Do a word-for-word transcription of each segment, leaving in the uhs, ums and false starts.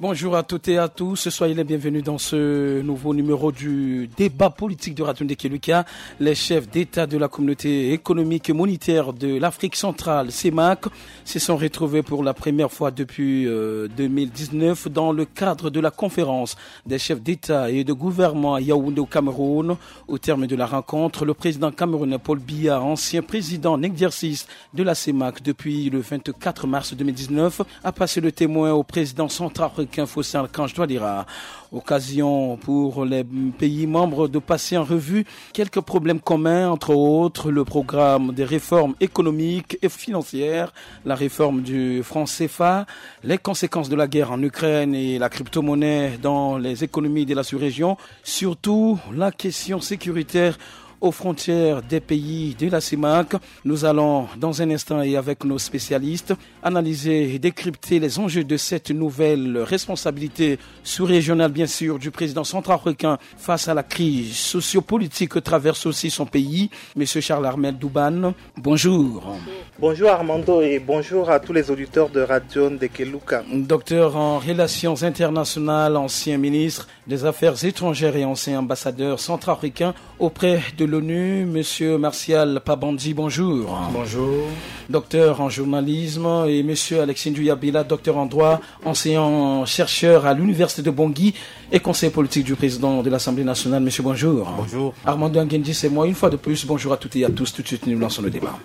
Bonjour à toutes et à tous, soyez les bienvenus dans ce nouveau numéro du débat politique de Radio Ndekeluka. Les chefs d'État de la communauté économique et monétaire de l'Afrique centrale, C E M A C, se sont retrouvés pour la première fois depuis euh, deux mille dix-neuf dans le cadre de la conférence des chefs d'État et de gouvernement à Yaoundé au Cameroun. Au terme de la rencontre, le président camerounais Paul Biya, ancien président en exercice de la C E M A C depuis le vingt-quatre mars deux mille dix-neuf, a passé le témoin au président centrafricain Faustin Archange Touadéra. Occasion pour les pays membres de passer en revue quelques problèmes communs, entre autres le programme des réformes économiques et financières, la réforme du franc C F A, les conséquences de la guerre en Ukraine et la crypto-monnaie dans les économies de la sous-région, surtout la question sécuritaire aux frontières des pays de la C E M A C. Nous allons dans un instant et avec nos spécialistes analyser et décrypter les enjeux de cette nouvelle responsabilité sous-régionale, bien sûr, du président centrafricain face à la crise sociopolitique que traverse aussi son pays. Monsieur Charles Armel Douban, bonjour. Bonjour Armando et bonjour à tous les auditeurs de Radio Ndekeluka. Docteur en relations internationales, ancien ministre des Affaires étrangères et ancien ambassadeur centrafricain auprès de l'ONU, Monsieur Martial Pabandi, bonjour. Bonjour. Docteur en journalisme et Monsieur Alexis Ndouya-Bila, docteur en droit, enseignant-chercheur à l'Université de Bangui et conseiller politique du président de l'Assemblée nationale. Monsieur, bonjour. Bonjour. Armando Nguendi, c'est moi. Une fois de plus, bonjour à toutes et à tous. Tout de suite, nous lançons le débat.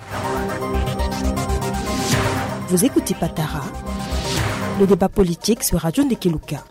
Vous écoutez Patara, le débat politique sur Radio Ndekeluka.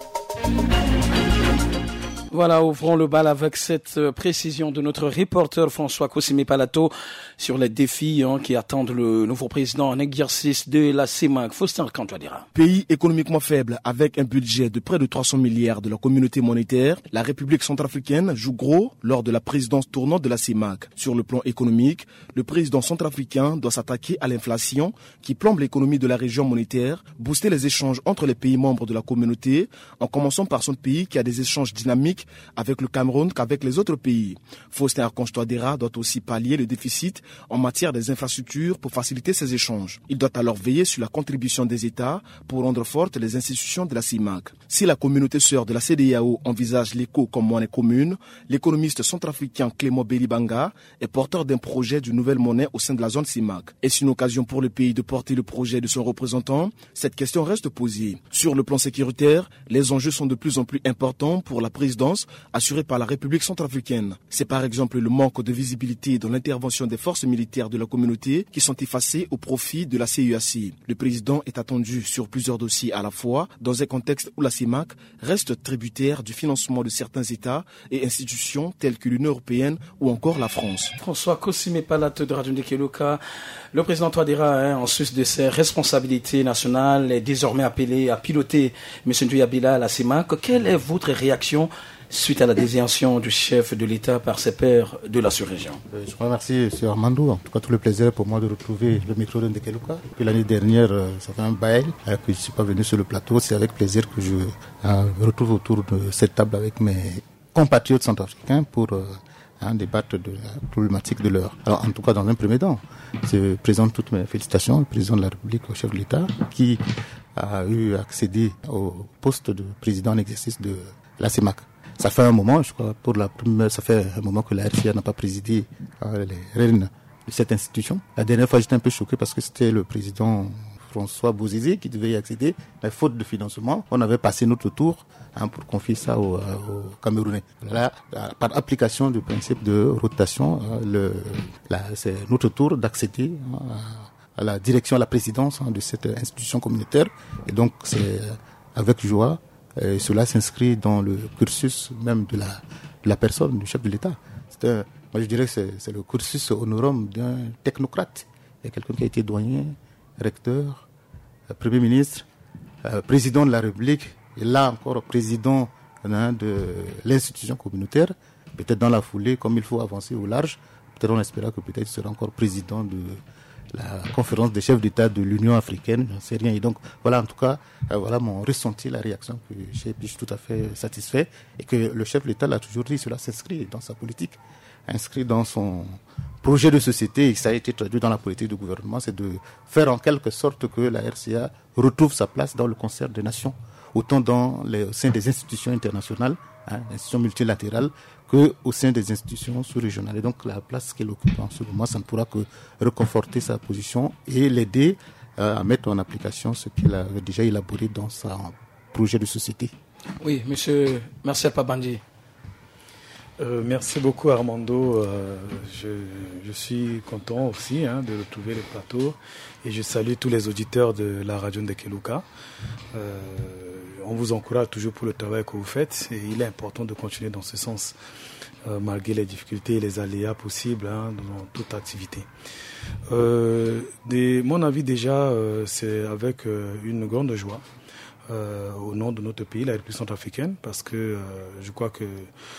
Voilà, ouvrons le bal avec cette précision de notre reporter François Kosime Palato sur les défis hein, qui attendent le nouveau président en exercice de la C E M A C. Faustin Archange Touadéra. Pays économiquement faible avec un budget de près de trois cents milliards de la communauté monétaire, la République centrafricaine joue gros lors de la présidence tournante de la C E M A C. Sur le plan économique, le président centrafricain doit s'attaquer à l'inflation qui plombe l'économie de la région monétaire, booster les échanges entre les pays membres de la communauté, en commençant par son pays qui a des échanges dynamiques avec le Cameroun qu'avec les autres pays. Faustin Archange Touadéra doit aussi pallier le déficit en matière des infrastructures pour faciliter ces échanges. Il doit alors veiller sur la contribution des États pour rendre fortes les institutions de la C E M A C. Si la communauté sœur de la C E D E A O envisage l'éco comme monnaie commune, l'économiste centrafricain Clément Belibanga est porteur d'un projet d'une nouvelle monnaie au sein de la zone C E M A C. Est-ce une occasion pour le pays de porter le projet de son représentant? Cette question reste posée. Sur le plan sécuritaire, les enjeux sont de plus en plus importants pour la présidence assurée par la République centrafricaine. C'est par exemple le manque de visibilité dans l'intervention des forces militaires de la communauté qui sont effacées au profit de la C E A C. Le président est attendu sur plusieurs dossiers à la fois dans un contexte où la C E M A C reste tributaire du financement de certains États et institutions telles que l'Union européenne ou encore la France. François Kosime Palato de Radio Ndekeluka. Le président Touadéra, hein, en sus de ses responsabilités nationales, est désormais appelé à piloter M. Ndouya-Bila à la C E M A C. Quelle est votre réaction suite à la désignation du chef de l'État par ses pairs de la sous-région? Je vous remercie, M. Armando. En tout cas, tout le plaisir pour moi de retrouver le micro de Ndekeluka. Depuis l'année dernière, ça fait un bail que je ne suis pas venu sur le plateau. C'est avec plaisir que je me retrouve autour de cette table avec mes compatriotes centrafricains pour hein, débattre de la problématique de l'heure. Alors, en tout cas, dans un premier temps, je présente toutes mes félicitations au président de la République, au chef de l'État, qui a eu accédé au poste de président en exercice de la C E M A C. Ça fait un moment, je crois, pour la première, ça fait un moment que la R C A n'a pas présidé euh, les rênes de cette institution. La dernière fois, j'étais un peu choqué parce que c'était le président François Bozizé qui devait y accéder, mais faute de financement, on avait passé notre tour hein, pour confier ça aux, aux Camerounais. Là, par application du principe de rotation, euh, le, là, c'est notre tour d'accéder hein, à la direction, à la présidence hein, de cette institution communautaire. Et donc, c'est avec joie. Et cela s'inscrit dans le cursus même de la, de la personne, du chef de l'État. C'est un, moi, je dirais que c'est, c'est le cursus honorum d'un technocrate. Il y a quelqu'un qui a été doyen, recteur, euh, Premier ministre, euh, président de la République, et là encore président hein, de l'institution communautaire. Peut-être dans la foulée, comme il faut avancer au large, peut-être on espère que peut-être il sera encore président de la conférence des chefs d'État de l'Union africaine, j'en sais rien. Et donc, voilà, en tout cas, euh, voilà mon ressenti, la réaction que j'ai, puis je suis tout à fait satisfait. Et que le chef de l'État l'a toujours dit, cela s'inscrit dans sa politique, inscrit dans son projet de société, et ça a été traduit dans la politique du gouvernement, c'est de faire en quelque sorte que la R C A retrouve sa place dans le concert des nations, autant dans les, au sein des institutions internationales, hein, institutions multilatérales, que au sein des institutions sous-régionales. Et donc la place qu'elle occupe en ce moment, ça ne pourra que reconforter sa position et l'aider euh, à mettre en application ce qu'il a déjà élaboré dans son projet de société. Oui, monsieur Marcel Pabandi. Euh, merci beaucoup Armando, euh, je, je suis content aussi hein, de retrouver le plateau et je salue tous les auditeurs de la radio de Kelouka. Euh, on vous encourage toujours pour le travail que vous faites et il est important de continuer dans ce sens euh, malgré les difficultés et les aléas possibles hein, dans toute activité. Euh, de mon avis déjà euh, c'est avec euh, une grande joie Euh, au nom de notre pays, la République centrafricaine, parce que euh, je crois que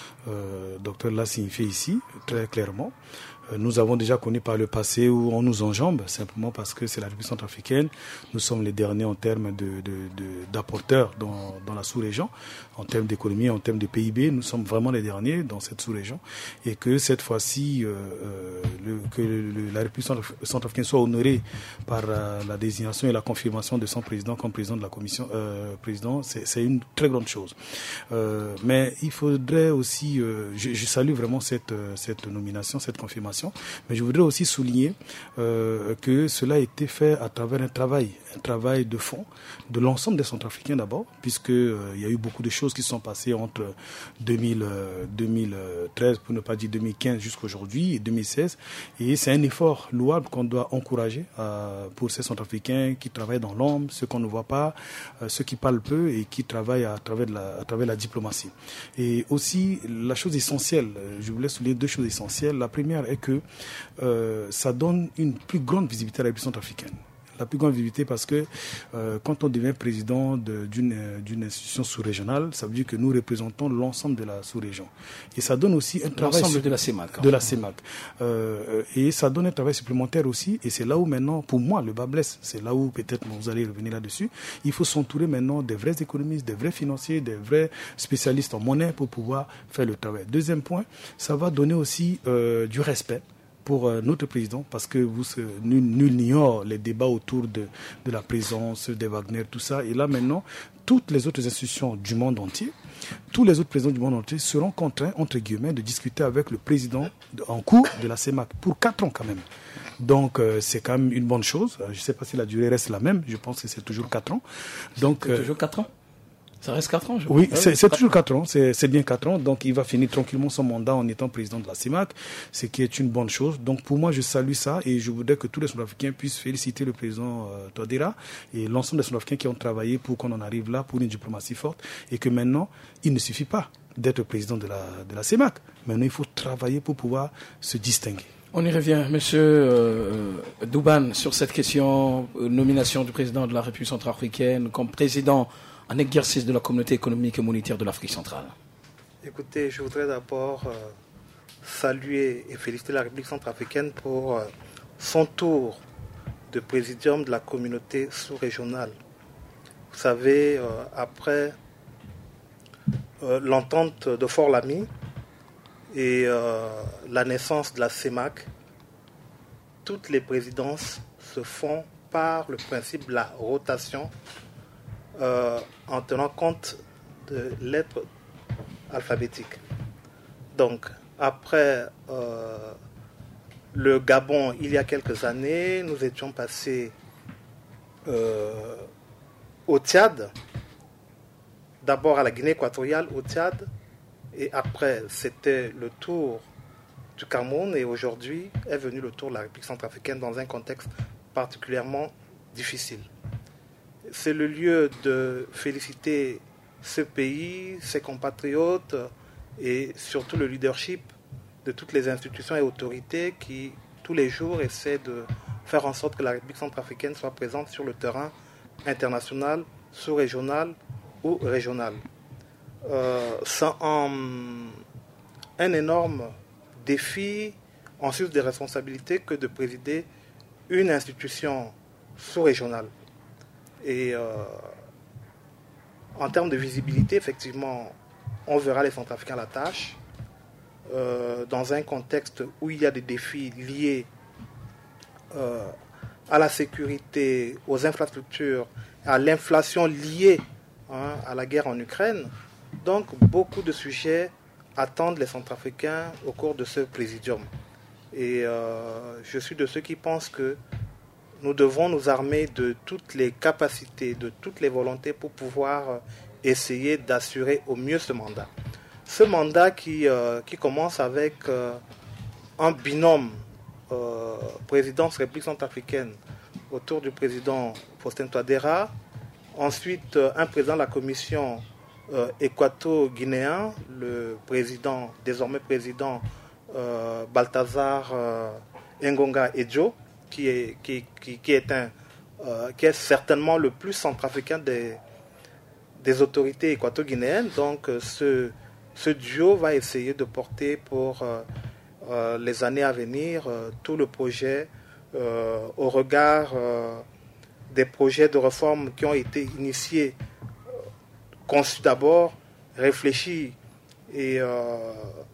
euh, docteur l'a signifié ici très clairement. Euh, nous avons déjà connu par le passé où on nous enjambe, simplement parce que c'est la République centrafricaine. Nous sommes les derniers en termes de, de, de, d'apporteurs dans, dans la sous-région, en termes d'économie, en termes de P I B. Nous sommes vraiment les derniers dans cette sous-région. Et que cette fois-ci, euh, euh, le, que le, la République centrafricaine soit honorée par euh, la désignation et la confirmation de son président comme président de la commission, euh, président, c'est, c'est une très grande chose. Euh, mais il faudrait aussi, euh, je, je salue vraiment cette, cette nomination, cette confirmation, mais je voudrais aussi souligner euh, que cela a été fait à travers un travail, un travail de fond de l'ensemble des Centrafricains d'abord, puisque euh, il y a eu beaucoup de choses qui sont passées entre deux mille, euh, deux mille treize, pour ne pas dire deux mille quinze jusqu'à aujourd'hui, et deux mille seize, et c'est un effort louable qu'on doit encourager euh, pour ces Centrafricains qui travaillent dans l'ombre, ceux qu'on ne voit pas, euh, ceux qui parlent peu et qui travaillent à travers, de la, à travers la diplomatie. Et aussi, la chose essentielle, je voulais souligner deux choses essentielles. La première est que euh, ça donne une plus grande visibilité à la République centrafricaine. La plus grande visibilité parce que euh, quand on devient président de, d'une, d'une institution sous-régionale, ça veut dire que nous représentons l'ensemble de la sous-région. Et ça donne aussi un travail... L'ensemble de la CEMAC. De la CEMAC. Euh, et ça donne un travail supplémentaire aussi. Et c'est là où maintenant, pour moi, le bas blesse. C'est là où peut-être vous allez revenir là-dessus. Il faut s'entourer maintenant des vrais économistes, des vrais financiers, des vrais spécialistes en monnaie pour pouvoir faire le travail. Deuxième point, ça va donner aussi euh, du respect pour euh, notre président, parce que vous, euh, nul, nul n'ignore les débats autour de, de la présence des Wagner, tout ça. Et là, maintenant, toutes les autres institutions du monde entier, tous les autres présidents du monde entier seront contraints, entre guillemets, de discuter avec le président de, en cours de la CEMAC, pour quatre ans quand même. Donc, euh, c'est quand même une bonne chose. Je ne sais pas si la durée reste la même, je pense que c'est toujours quatre ans. Donc, c'est toujours quatre ans ? Ça reste quatre ans, je Oui, crois. c'est, c'est toujours quatre ans, c'est, c'est bien quatre ans. Donc, il va finir tranquillement son mandat en étant président de la CEMAC, ce qui est une bonne chose. Donc, pour moi, je salue ça et je voudrais que tous les Sud-Africains puissent féliciter le président euh, Touadéra et l'ensemble des Sud-Africains qui ont travaillé pour qu'on en arrive là, pour une diplomatie forte. Et que maintenant, il ne suffit pas d'être président de la, de la CEMAC. Maintenant, il faut travailler pour pouvoir se distinguer. On y revient, monsieur euh, Douban, sur cette question, euh, nomination du président de la République centrafricaine comme président en exercice de la communauté économique et monétaire de l'Afrique centrale. Écoutez, je voudrais d'abord euh, saluer et féliciter la République centrafricaine pour euh, son tour de présidium de la communauté sous-régionale. Vous savez, euh, après euh, l'entente de Fort-Lamy et euh, la naissance de la CEMAC, toutes les présidences se font par le principe de la rotation Euh, en tenant compte de lettres alphabétiques. Donc, après euh, le Gabon, il y a quelques années, nous étions passés euh, au Tchad, d'abord à la Guinée équatoriale, au Tchad, et après, c'était le tour du Cameroun, et aujourd'hui est venu le tour de la République centrafricaine dans un contexte particulièrement difficile. C'est le lieu de féliciter ce pays, ses compatriotes et surtout le leadership de toutes les institutions et autorités qui, tous les jours, essaient de faire en sorte que la République centrafricaine soit présente sur le terrain international, sous-régional ou régional. Euh, c'est un, un énorme défi, en sus des responsabilités, que de présider une institution sous-régionale. Et euh, en termes de visibilité, effectivement, on verra les Centrafricains à la tâche. Euh, dans un contexte où il y a des défis liés euh, à la sécurité, aux infrastructures, à l'inflation liée hein, à la guerre en Ukraine. Donc, beaucoup de sujets attendent les Centrafricains au cours de ce présidium. Et euh, je suis de ceux qui pensent que nous devons nous armer de toutes les capacités, de toutes les volontés pour pouvoir essayer d'assurer au mieux ce mandat. Ce mandat qui, euh, qui commence avec euh, un binôme euh, présidence République centrafricaine autour du président Faustin Touadéra, ensuite euh, un président de la commission euh, équato-guinéen, le président, désormais président euh, Balthazar euh, Ngonga Edjo, qui est, qui, qui, qui, est un, euh, qui est certainement le plus centrafricain des, des autorités équato-guinéennes. Donc euh, ce, ce duo va essayer de porter pour euh, euh, les années à venir euh, tout le projet euh, au regard euh, des projets de réforme qui ont été initiés, euh, conçus d'abord, réfléchis et euh,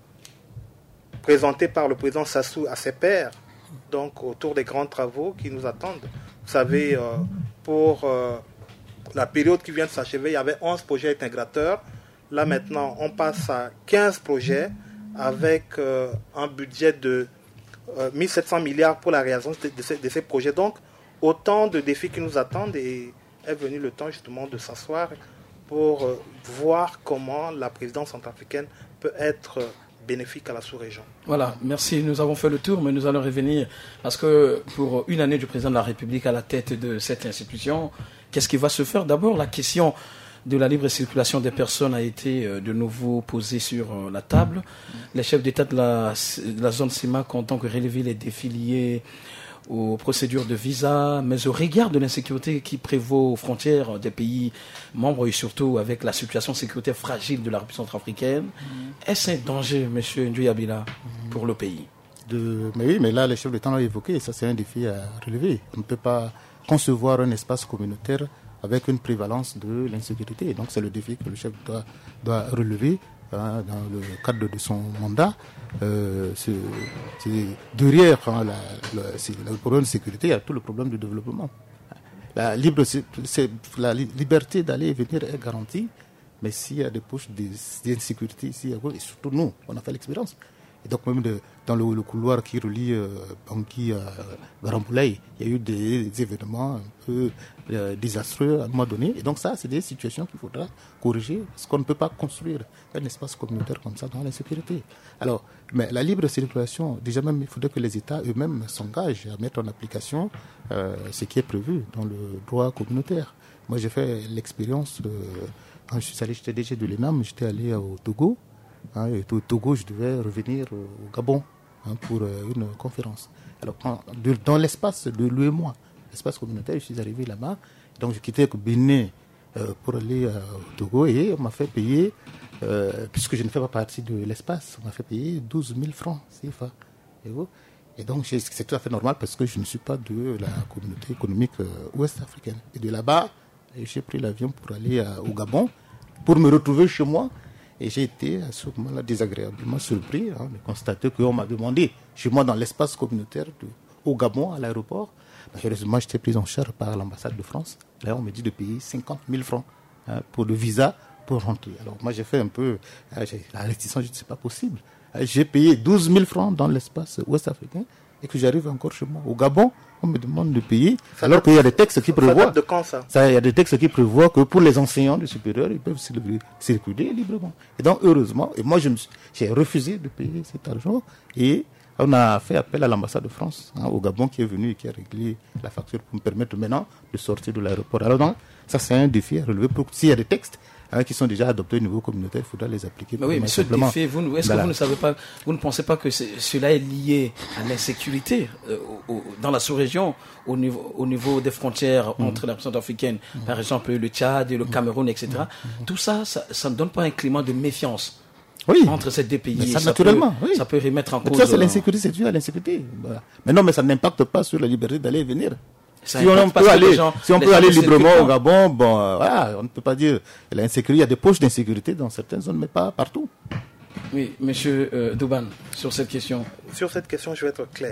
présentés par le président Sassou à ses pairs, donc autour des grands travaux qui nous attendent. Vous savez, euh, pour euh, la période qui vient de s'achever, il y avait onze projets intégrateurs. Là maintenant, on passe à quinze projets avec euh, un budget de euh, mille sept cents milliards pour la réalisation de, de, ces, de ces projets. Donc, autant de défis qui nous attendent et est venu le temps justement de s'asseoir pour euh, voir comment la présidence centrafricaine peut être euh, bénéfique à la sous-région. Voilà, merci. Nous avons fait le tour, mais nous allons revenir parce que pour une année du président de la République à la tête de cette institution, qu'est-ce qui va se faire? D'abord, la question de la libre circulation des personnes a été de nouveau posée sur la table. Les chefs d'État de la, de la zone CEMAC ont donc relevé les défis liés aux procédures de visa, mais au regard de l'insécurité qui prévaut aux frontières des pays membres et surtout avec la situation sécuritaire fragile de la République centrafricaine, mmh. est-ce un danger, M. Ndouya-Bila, mmh. pour le pays? de, Mais oui, mais là, les chefs d'État l'ont évoqué, et ça c'est un défi à relever. On ne peut pas concevoir un espace communautaire avec une prévalence de l'insécurité. Et donc c'est le défi que le chef doit, doit relever hein, dans le cadre de son mandat. Euh, c'est, c'est derrière hein, la, la, c'est le problème de sécurité, il y a tout le problème du développement. La, libre, c'est, c'est, la liberté d'aller et venir est garantie, mais s'il y a des poches d'insécurité ici, et surtout nous, on a fait l'expérience. Et donc même de, dans le, le couloir qui relie euh, Bangui à Garamboulaye, il y a eu des, des événements un peu euh, désastreux à un moment donné. Et donc ça, c'est des situations qu'il faudra corriger, parce qu'on ne peut pas construire un espace communautaire comme ça dans l'insécurité. Alors, mais la libre circulation, déjà même, il faudrait que les États eux-mêmes s'engagent à mettre en application euh, ce qui est prévu dans le droit communautaire. Moi, j'ai fait l'expérience, de, quand je suis allé, j'étais D G de l'E N A M, j'étais allé au Togo. Hein, et au Togo, je devais revenir au Gabon hein, pour euh, une conférence. Alors, quand, de, dans l'espace de l'U E M O A, l'espace communautaire, je suis arrivé là-bas. Donc, je quittais Bénin euh, pour aller euh, au Togo et on m'a fait payer, euh, puisque je ne fais pas partie de l'espace, on m'a fait payer douze mille francs C F A. Et, et donc, c'est tout à fait normal parce que je ne suis pas de la communauté économique euh, ouest-africaine. Et de là-bas, j'ai pris l'avion pour aller euh, au Gabon, pour me retrouver chez moi. Et j'ai été à ce moment-là désagréablement surpris hein, de constater qu'on m'a demandé, chez moi dans l'espace communautaire de, au Gabon, à l'aéroport, malheureusement j'étais pris en charge par l'ambassade de France. Là on me dit de payer cinquante mille francs hein, pour le visa pour rentrer. Alors moi j'ai fait un peu, hein, j'ai, la réticence, je dis c'est pas possible. Hein, j'ai payé douze mille francs dans l'espace ouest-africain et que j'arrive encore chez moi. Au Gabon, on me demande de payer, ça alors qu'il y a des textes qui prévoient. Ça date de quand ça, ça Il y a des textes qui prévoient que pour les enseignants du supérieur, ils peuvent circuler librement. Et donc, heureusement, et moi, je me suis, j'ai refusé de payer cet argent et on a fait appel à l'ambassade de France, hein, au Gabon, qui est venu et qui a réglé la facture pour me permettre maintenant de sortir de l'aéroport. Alors, donc, ça, c'est un défi à relever. Pour, s'il y a des textes hein, qui sont déjà adoptés au niveau communautaire, il faudra les appliquer. Mais oui, mais ce défi, vous, est-ce voilà. que vous ne savez pas, vous ne pensez pas que cela est lié à l'insécurité euh, au, dans la sous-région, au niveau, au niveau des frontières mmh. entre la région africaine, mmh. par exemple le Tchad et le Cameroun, et cetera. Mmh. Tout ça, ça, ça ne donne pas un climat de méfiance oui. entre ces deux pays. Ça, ça, naturellement, peut, oui. ça peut remettre en mais cause. Ça, c'est l'insécurité, c'est dû à l'insécurité. Voilà. Mais non, mais ça n'impacte pas sur la liberté d'aller et venir. Ça si on peut aller, gens, si on peut aller librement au Gabon, bon, euh, voilà, on ne peut pas dire l'insécurité. Il y a des poches d'insécurité dans certaines zones, mais pas partout. Oui, Monsieur euh, Douban, sur cette question. Sur cette question, je vais être clair.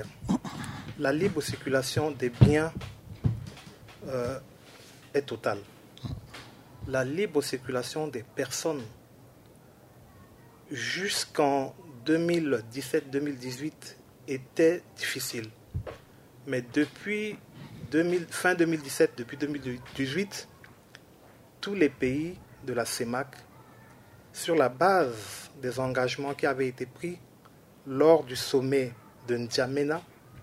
La libre circulation des biens euh, est totale. la libre circulation des personnes jusqu'en deux mille dix-sept deux mille dix-huit était difficile. Mais depuis deux mille, fin deux mille dix-sept, depuis deux mille dix-huit, tous les pays de la C E M A C, sur la base des engagements qui avaient été pris lors du sommet de N'Djamena,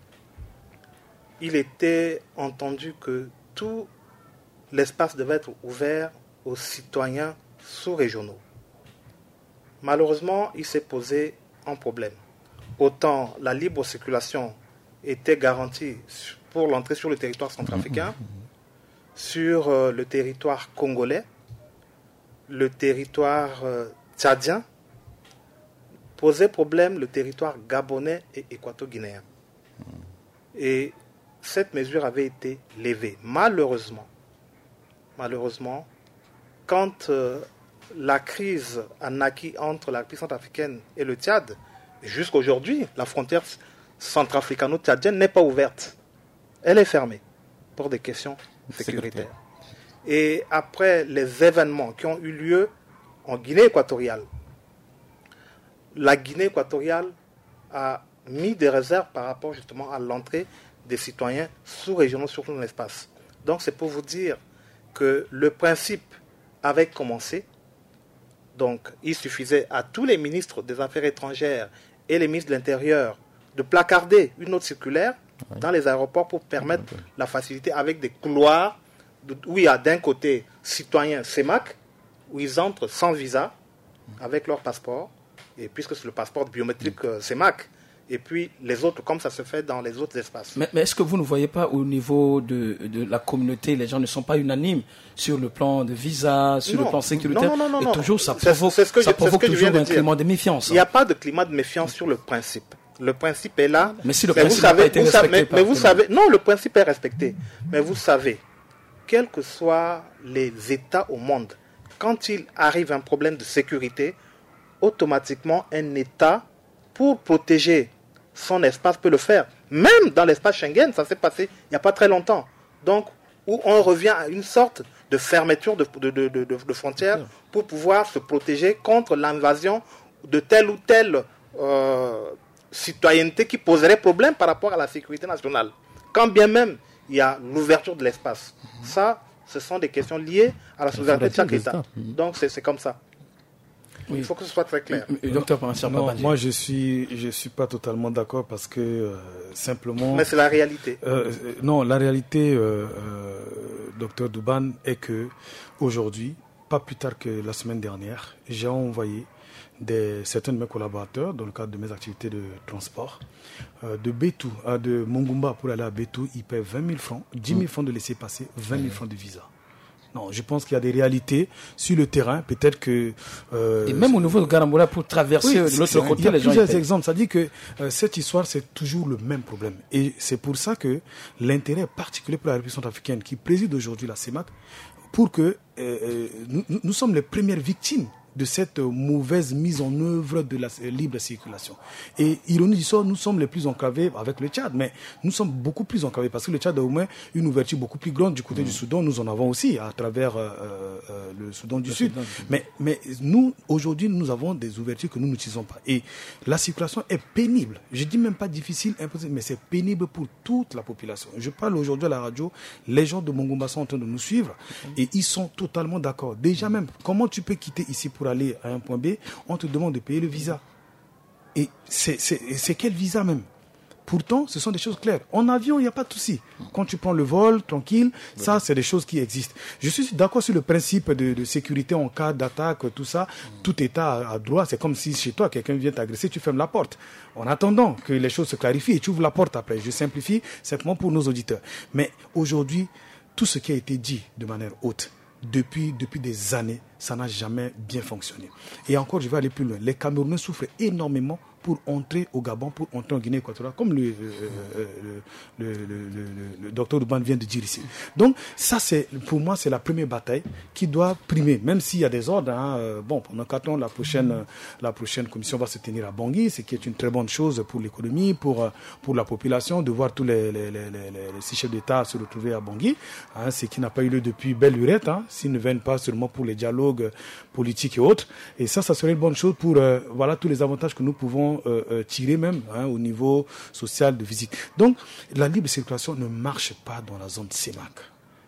il était entendu que tout l'espace devait être ouvert aux citoyens sous-régionaux. Malheureusement, il s'est posé un problème. Autant la libre circulation était garantie pour l'entrée sur le territoire centrafricain, sur euh, le territoire congolais, le territoire euh, tchadien, posait problème le territoire gabonais et équato-guinéen. Et cette mesure avait été levée. Malheureusement, malheureusement, quand euh, la crise a naquit entre la République centrafricaine et le Tchad, jusqu'à aujourd'hui, la frontière centrafricano-tchadienne n'est pas ouverte. Elle est fermée pour des questions sécuritaires. Et après les événements qui ont eu lieu en Guinée équatoriale, la Guinée équatoriale a mis des réserves par rapport justement à l'entrée des citoyens sous-régionaux sur tout l'espace. Donc c'est pour vous dire que le principe avait commencé. Donc il suffisait à tous les ministres des Affaires étrangères et les ministres de l'Intérieur de placarder une autre circulaire oui. dans les aéroports pour permettre oui. la facilité avec des couloirs où il y a d'un côté citoyens C E M A C, où ils entrent sans visa avec leur passeport, et puisque c'est le passeport biométrique oui. C E M A C, et puis les autres, comme ça se fait dans les autres espaces. Mais, mais est-ce que vous ne voyez pas au niveau de, de la communauté, les gens ne sont pas unanimes sur le plan de visa, sur non, le plan sécuritaire? Non, non, non, non. Et toujours, ça provoque, c'est, c'est ce que ça je, provoque c'est ce que toujours de un dire. climat de méfiance. Il n'y a pas de climat de méfiance sur le principe. Le principe est là. Mais si le mais principe vous savez, n'a pas été vous respecté savez, par mais vous savez, non, le principe est respecté. Mais vous savez, quels que soient les États au monde, quand il arrive un problème de sécurité, automatiquement un État, pour protéger son espace, peut le faire. Même dans l'espace Schengen, ça s'est passé il n'y a pas très longtemps. Donc, où on revient à une sorte de fermeture de, de, de, de, de frontières pour pouvoir se protéger contre l'invasion de telle ou telle euh, citoyenneté qui poserait problème par rapport à la sécurité nationale. Quand bien même il y a l'ouverture de l'espace. Mm-hmm. Ça, ce sont des questions liées à la souveraineté de chaque État. Mm-hmm. Donc, c'est, c'est comme ça. Oui. Il faut que ce soit très clair. Docteur non, moi, je suis, je suis pas totalement d'accord parce que euh, simplement. Mais c'est la réalité. Euh, non, la réalité, euh, euh, docteur Douban, est que aujourd'hui, pas plus tard que la semaine dernière, j'ai envoyé des, certains de mes collaborateurs dans le cadre de mes activités de transport euh, de Bétou, euh, de Mongumba pour aller à Bétou, ils paient vingt mille francs, dix mille francs de laisser passer, vingt mille francs de visa. Non, je pense qu'il y a des réalités sur le terrain. Peut-être que... Euh, et même au niveau de Garamboula, pour traverser oui, de l'autre côté, il y a les gens... plusieurs exemples. Ça dit que euh, cette histoire, c'est toujours le même problème. Et c'est pour ça que l'intérêt particulier pour la République centrafricaine, qui préside aujourd'hui la C E M A C, pour que euh, nous, nous sommes les premières victimes de cette mauvaise mise en œuvre de la libre circulation. Et ironie du sort, nous sommes les plus enclavés avec le Tchad, mais nous sommes beaucoup plus enclavés parce que le Tchad a au moins une ouverture beaucoup plus grande du côté mmh. du Soudan. Nous en avons aussi à travers euh, euh, le Soudan du le Sud. Soudan. Mais, mais nous, aujourd'hui, nous avons des ouvertures que nous n'utilisons pas. Et la circulation est pénible. Je ne dis même pas difficile, impossible, mais c'est pénible pour toute la population. Je parle aujourd'hui à la radio, les gens de Mongumba sont en train de nous suivre mmh. et ils sont totalement d'accord. Déjà même, comment tu peux quitter ici pour aller à un point B, on te demande de payer le visa. Et c'est, c'est, c'est quel visa même? Pourtant, ce sont des choses claires. En avion, il n'y a pas de souci. Quand tu prends le vol, tranquille, ça, c'est des choses qui existent. Je suis d'accord sur le principe de, de sécurité en cas d'attaque, tout ça. Tout État a droit. C'est comme si chez toi, quelqu'un vient t'agresser, tu fermes la porte. En attendant que les choses se clarifient et tu ouvres la porte après. Je simplifie simplement pour nos auditeurs. Mais aujourd'hui, tout ce qui a été dit de manière haute, depuis, depuis des années, ça n'a jamais bien fonctionné. Et encore, je vais aller plus loin. Les Camerounais souffrent énormément pour entrer au Gabon, pour entrer en Guinée équatoriale, comme le, euh, le, le, le, le, le docteur Douban vient de dire ici. Donc, ça, c'est, pour moi, c'est la première bataille qui doit primer, même s'il y a des ordres. Hein, euh, bon, pendant quatre ans, la prochaine, la prochaine commission va se tenir à Bangui, ce qui est une très bonne chose pour l'économie, pour, pour la population, de voir tous les, les, les, les, les six chefs d'État se retrouver à Bangui, hein, ce qui n'a pas eu lieu depuis belle lurette, hein, s'ils ne viennent pas seulement pour les dialogues politiques et autres. Et ça, ça serait une bonne chose pour euh, voilà, tous les avantages que nous pouvons Euh, euh, tirer même hein, au niveau social de physique. Donc la libre circulation ne marche pas dans la zone C E M A C.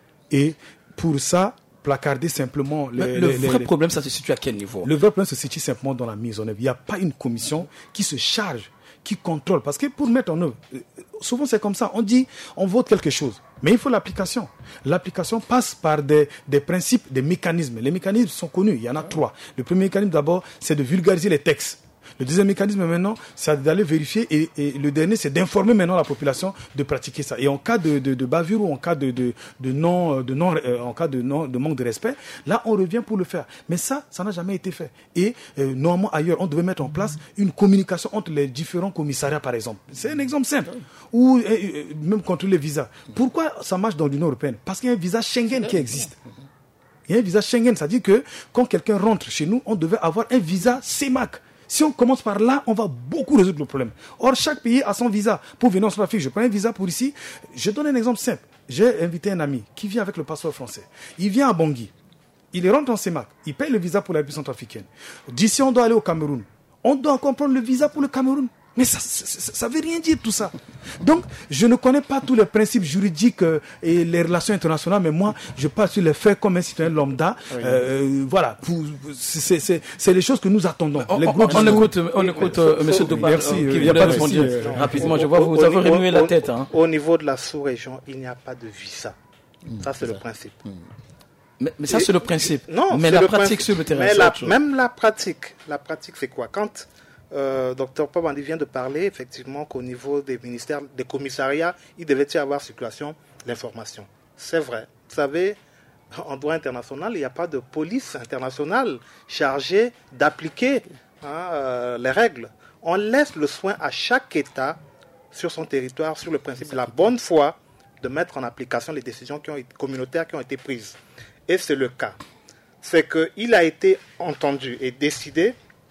Et pour ça, placarder simplement... Les, le les, vrai les, problème, ça se situe à quel niveau? Le vrai problème se situe simplement dans la mise en œuvre. Il n'y a pas une commission qui se charge, qui contrôle. Parce que pour mettre en œuvre, souvent c'est comme ça, on dit, on vote quelque chose. Mais il faut l'application. L'application passe par des, des principes, des mécanismes. Les mécanismes sont connus, il y en a trois. Le premier mécanisme d'abord, c'est de vulgariser les textes. Le deuxième mécanisme maintenant, c'est d'aller vérifier et, et le dernier, c'est d'informer maintenant la population de pratiquer ça. Et en cas de, de, de bavure ou en cas de, de, de non, de non, euh, en cas de non, de manque de respect, là on revient pour le faire. Mais ça, ça n'a jamais été fait. Et euh, normalement ailleurs, on devait mettre en place une communication entre les différents commissariats, par exemple. C'est un exemple simple. Ou euh, même contre les visas. Pourquoi ça marche dans l'Union européenne? Parce qu'il y a un visa Schengen qui existe. Il y a un visa Schengen, c'est-à-dire que quand quelqu'un rentre chez nous, on devait avoir un visa C E M A C. Si on commence par là, on va beaucoup résoudre le problème. Or, chaque pays a son visa. Pour venir en Centrafrique, je prends un visa pour ici. Je donne un exemple simple. J'ai invité un ami qui vient avec le passeport français. Il vient à Bangui. Il rentre en C E M A C. Il paye le visa pour la République centrafricaine. D'ici, on doit aller au Cameroun. On doit comprendre le visa pour le Cameroun. Mais ça ne veut rien dire tout ça. Donc, je ne connais pas tous les principes juridiques euh, et les relations internationales, mais moi, je parle sur les faits comme un citoyen lambda. Oui. Euh, voilà, c'est les choses que nous attendons. On, les on, on, on écoute, on écoute euh, M. Douban Merci, euh, qui euh, vient de répondre euh, rapidement. Je vois vous, vous avez remué la tête. Hein. Au niveau de la sous-région, il n'y a pas de visa. Mmh, ça, c'est le principe. Mmh. Mais, mais ça, c'est le principe. Non, mais la pratique principe. sur le terrain, mais la, même la pratique, la pratique, c'est quoi? Quand Euh, docteur Pabandi vient de parler effectivement qu'au niveau des ministères, des commissariats, il devait y avoir circulation d'informations. C'est vrai. Vous savez, en droit international, il n'y a pas de police internationale chargée d'appliquer hein, euh, les règles. On laisse le soin à chaque État sur son territoire, sur le principe de la bonne foi, de mettre en application les décisions qui ont été, communautaires qui ont été prises. Et c'est le cas. C'est qu'il a été entendu et décidé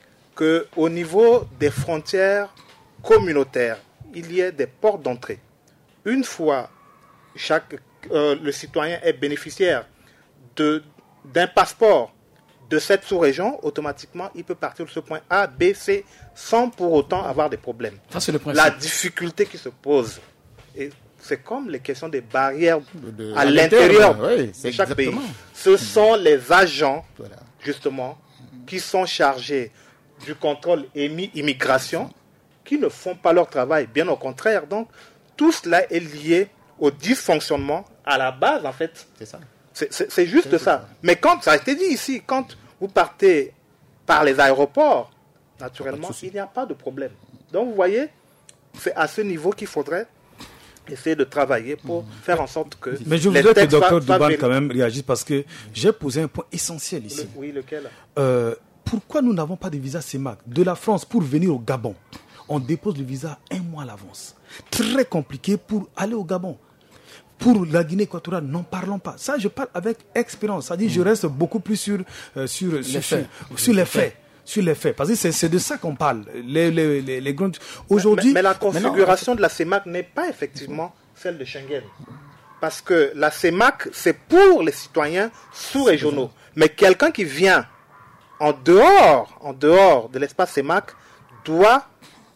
qu'au niveau des frontières communautaires, il y ait des portes d'entrée. Une fois chaque, euh, le citoyen est bénéficiaire de, d'un passeport de cette sous-région, automatiquement, il peut partir de ce point A, B, C, sans pour autant avoir des problèmes. Ça, c'est le principe. La difficulté qui se pose, et c'est comme les questions des barrières de, à l'intérieur oui, de chaque pays. Ce sont les agents, voilà. justement, qui sont chargés du contrôle émis immigration, qui ne font pas leur travail, bien au contraire. Donc, tout cela est lié au dysfonctionnement à la base, en fait. C'est ça. C'est, c'est, c'est juste c'est ça. ça. Mais quand, ça a été dit ici, quand vous partez par les aéroports, naturellement, il n'y a pas de problème. Donc, vous voyez, c'est à ce niveau qu'il faudrait essayer de travailler pour mmh. faire en sorte que... Mais je voudrais que le docteur Douban quand même réagisse, parce que j'ai posé un point essentiel ici. Le, oui, lequel euh, Pourquoi nous n'avons pas de visa C E M A C de la France pour venir au Gabon? On dépose le visa un mois à l'avance. Très compliqué pour aller au Gabon. Pour la Guinée équatoriale, n'en parlons pas. Ça, je parle avec expérience. C'est-à-dire, mmh. je reste beaucoup plus sur, euh, sur, les sur, faits. sur, sur les faits. Sur les faits. Parce que c'est, c'est de ça qu'on parle. Les, les, les, les grandes... Aujourd'hui, mais, mais la configuration non, de la C E M A C n'est pas effectivement celle de Schengen. Parce que la C E M A C, c'est pour les citoyens sous-régionaux. Mais quelqu'un qui vient en dehors, en dehors de l'espace C E M A C doit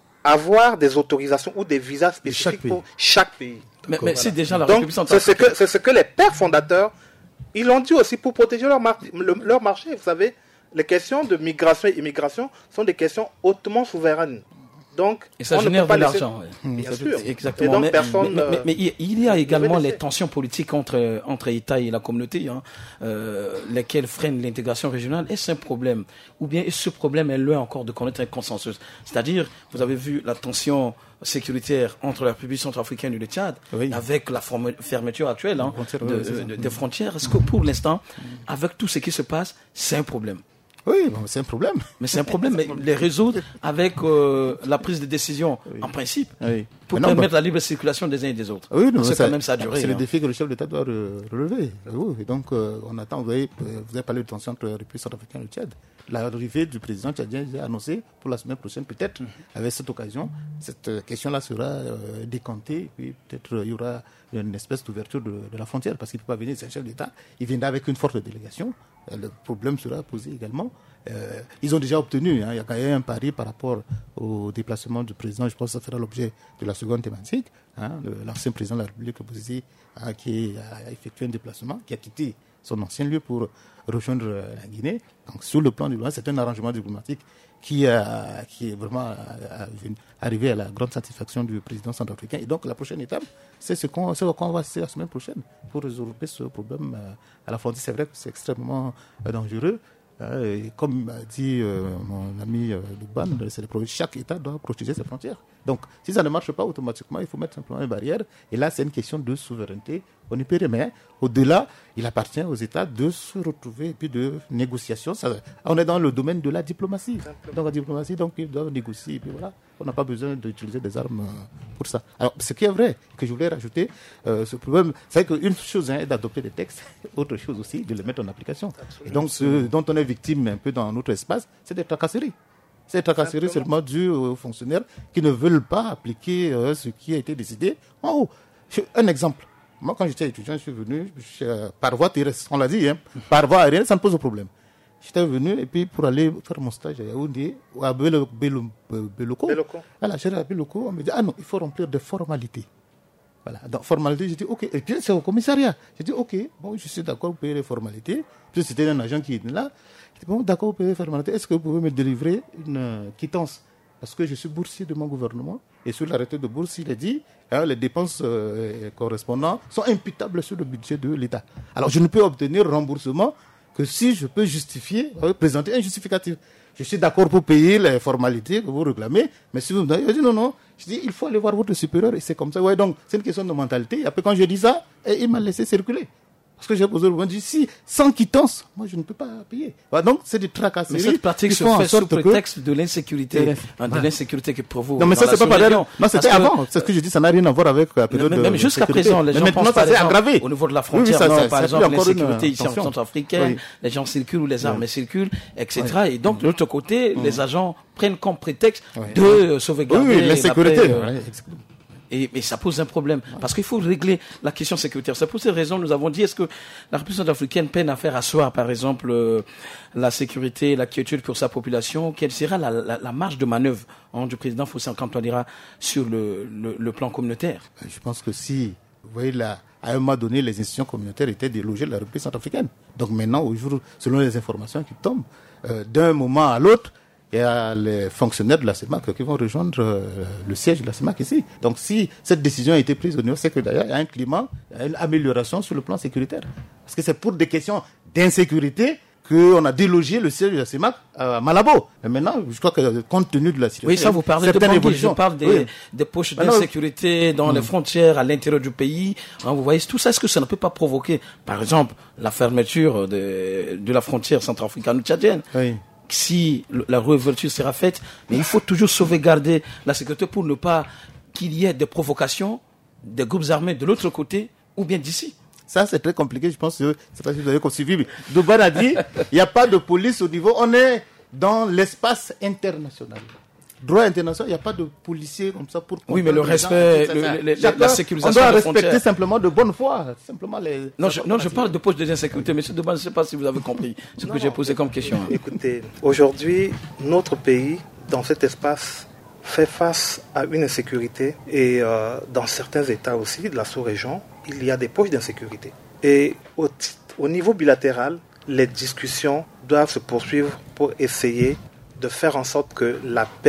avoir des autorisations ou des visas spécifiques chaque pour chaque pays. Mais, mais c'est déjà la Donc, République centrafricaine. C'est ce, que, c'est ce que les pères fondateurs, ils l'ont dit aussi pour protéger leur, mar- le, leur marché. Vous savez, les questions de migration et immigration sont des questions hautement souveraines. Donc, et ça on génère ne peut pas de laisser... l'argent. Ouais. Bien sûr. Exactement. Et donc, mais, personne, mais, mais, mais, mais il y a également les laisser. tensions politiques entre, entre État et la communauté, hein, euh, lesquelles freinent l'intégration régionale. Est-ce un problème? Ou bien est-ce ce problème est loin encore de connaître un consensus? C'est-à-dire, vous avez vu la tension sécuritaire entre la République centrafricaine et le Tchad, oui, avec la fermeture actuelle hein, frontière, de, ouais, de, des frontières. Est-ce que pour l'instant, avec tout ce qui se passe, c'est un problème? Oui, bon, c'est un problème. Mais c'est un problème, mais les résoudre avec euh, la prise de décision, oui, en principe, oui, pour non, permettre bah... la libre circulation des uns et des autres. Oui, non, c'est ça, quand même ça a duré. C'est hein. le défi que le chef d'État doit relever. Oui, et donc, euh, on attend, vous avez, vous avez parlé de tension entre la République centrafricaine et le Tchad. L'arrivée du président tchadien est annoncée pour la semaine prochaine, peut-être, mm-hmm, avec cette occasion. Cette question-là sera euh, décantée, puis peut-être euh, il y aura une espèce d'ouverture de, de la frontière, parce qu'il ne peut pas venir, c'est un chef d'État. Il viendra avec une forte délégation. Euh, le problème sera posé également. Euh, ils ont déjà obtenu, hein, il y a quand même un pari par rapport au déplacement du président. Je pense que ça fera l'objet de la seconde thématique. Hein, le, l'ancien président de la République, Bozizé, hein, qui a effectué un déplacement, qui a quitté son ancien lieu pour rejoindre la Guinée. Donc, sur le plan du loin, c'est un arrangement diplomatique qui, a, qui est vraiment a, a, arrivé à la grande satisfaction du président centrafricain. Et donc, la prochaine étape, c'est ce qu'on, ce qu'on va faire la semaine prochaine pour résoudre ce problème à la frontière. C'est vrai que c'est extrêmement dangereux. Et comme a dit euh, mon ami euh, Louban, c'est le problème. Chaque État doit protéger ses frontières. Donc, si ça ne marche pas automatiquement, il faut mettre simplement une barrière. Et là, c'est une question de souveraineté. On y peut rien, mais au-delà, il appartient aux États de se retrouver et puis de négociation. Ça, on est dans le domaine de la diplomatie. Donc, la diplomatie, donc ils doivent négocier. Et puis voilà, on n'a pas besoin d'utiliser des armes pour ça. Alors, ce qui est vrai, que je voulais rajouter, euh, ce problème, c'est qu'une chose hein, est d'adopter des textes, autre chose aussi, de les mettre en application. Absolument. Et donc, ce dont on est victime un peu dans notre espace, c'est des tracasseries. C'est des tracasseries seulement dues aux fonctionnaires qui ne veulent pas appliquer euh, ce qui a été décidé en haut. Un exemple. Moi, quand j'étais étudiant, je suis venu je, euh, par voie terrestre, on l'a dit, hein, par voie aérienne, ça ne pose aucun problème. J'étais venu et puis pour aller faire mon stage à Yaoundé, à Beloko, voilà, j'ai à Beloko, on me dit, ah non, il faut remplir des formalités. Voilà, donc formalité, j'ai dit, ok, et puis c'est au commissariat. J'ai dit, ok, bon, je suis d'accord, vous payez les formalités. Puis c'était un agent qui était là. J'ai dit, bon, d'accord, vous payez les formalités. Est-ce que vous pouvez me délivrer une euh, quittance? Parce que je suis boursier de mon gouvernement. Et sur l'arrêté de bourse, il est dit, hein, les dépenses euh, correspondantes sont imputables sur le budget de l'État. Alors, je ne peux obtenir remboursement que si je peux justifier, euh, présenter un justificatif. Je suis d'accord pour payer les formalités que vous réclamez, mais si vous me dites, je dis non, non, je dis, il faut aller voir votre supérieur et c'est comme ça. Ouais, donc, c'est une question de mentalité. Et après, quand je dis ça, et il m'a laissé circuler. Parce que j'ai posé le point, je dis, si, sans quittance, moi, je ne peux pas payer. Voilà, donc, c'est des tracasseries. Mais cette pratique se fait sous prétexte que... de l'insécurité, de, hein, de l'insécurité qui provoque. Non, mais ça, c'est pas pareil. Non, c'était avant. C'est ce que je dis, ça n'a rien à voir avec la période de. Même jusqu'à présent, les gens mais pensent, ça s'est aggravé. Au niveau de la frontière, oui, ça, non, par exemple, l'insécurité ici en centrafricaine, les gens circulent ou les armes circulent, et cetera. Et donc, de l'autre côté, les agents prennent comme prétexte de sauvegarder. Oui, l'insécurité. Et, et ça pose un problème. Parce qu'il faut régler la question sécuritaire. C'est pour ces raisons nous avons dit, est-ce que la République centrafricaine peine à faire asseoir, par exemple, euh, la sécurité, la quiétude pour sa population? Quelle sera la, la, la marge de manœuvre hein, du président Fossé Antoine sur le, le, le plan communautaire? Je pense que si, vous voyez là, à un moment donné, les institutions communautaires étaient délogées de la République centrafricaine. Donc maintenant, au jour, selon les informations qui tombent, euh, d'un moment à l'autre, il y a les fonctionnaires de la CEMAC qui vont rejoindre euh, le siège de la CEMAC ici. Donc si cette décision a été prise au niveau, c'est que d'ailleurs il y a un climat, il y a une amélioration sur le plan sécuritaire. Parce que c'est pour des questions d'insécurité qu'on a délogé le siège de la CEMAC à Malabo. Et maintenant, je crois que compte tenu de la situation... Oui, ça vous parlez de Bangui, je parle des, oui. des poches d'insécurité dans mmh. les frontières, à l'intérieur du pays. Hein, vous voyez, tout ça, est-ce que ça ne peut pas provoquer, par exemple, la fermeture de, de la frontière centrafricaine-tchadienne? Oui. Si la réouverture sera faite, mais il faut toujours sauvegarder la sécurité pour ne pas qu'il y ait des provocations des groupes armés de l'autre côté ou bien d'ici. Ça, c'est très compliqué, je pense que c'est pas si vous avez suivi. Douban a dit, il n'y a pas de police au niveau, on est dans l'espace international. Droit international, il n'y a pas de policiers comme ça pour... Oui, mais le respect, gens, le, le, la, la sécurisation on doit respecter simplement de bonne foi. Simplement les, non, je, non, je parle de poche de l'insécurité. Monsieur Douban, je ne sais pas si vous avez compris ce non, que j'ai posé comme question. Écoutez, aujourd'hui, notre pays, dans cet espace, fait face à une insécurité et euh, dans certains États aussi, de la sous-région, il y a des poches d'insécurité. Et au, au niveau bilatéral, les discussions doivent se poursuivre pour essayer de faire en sorte que la paix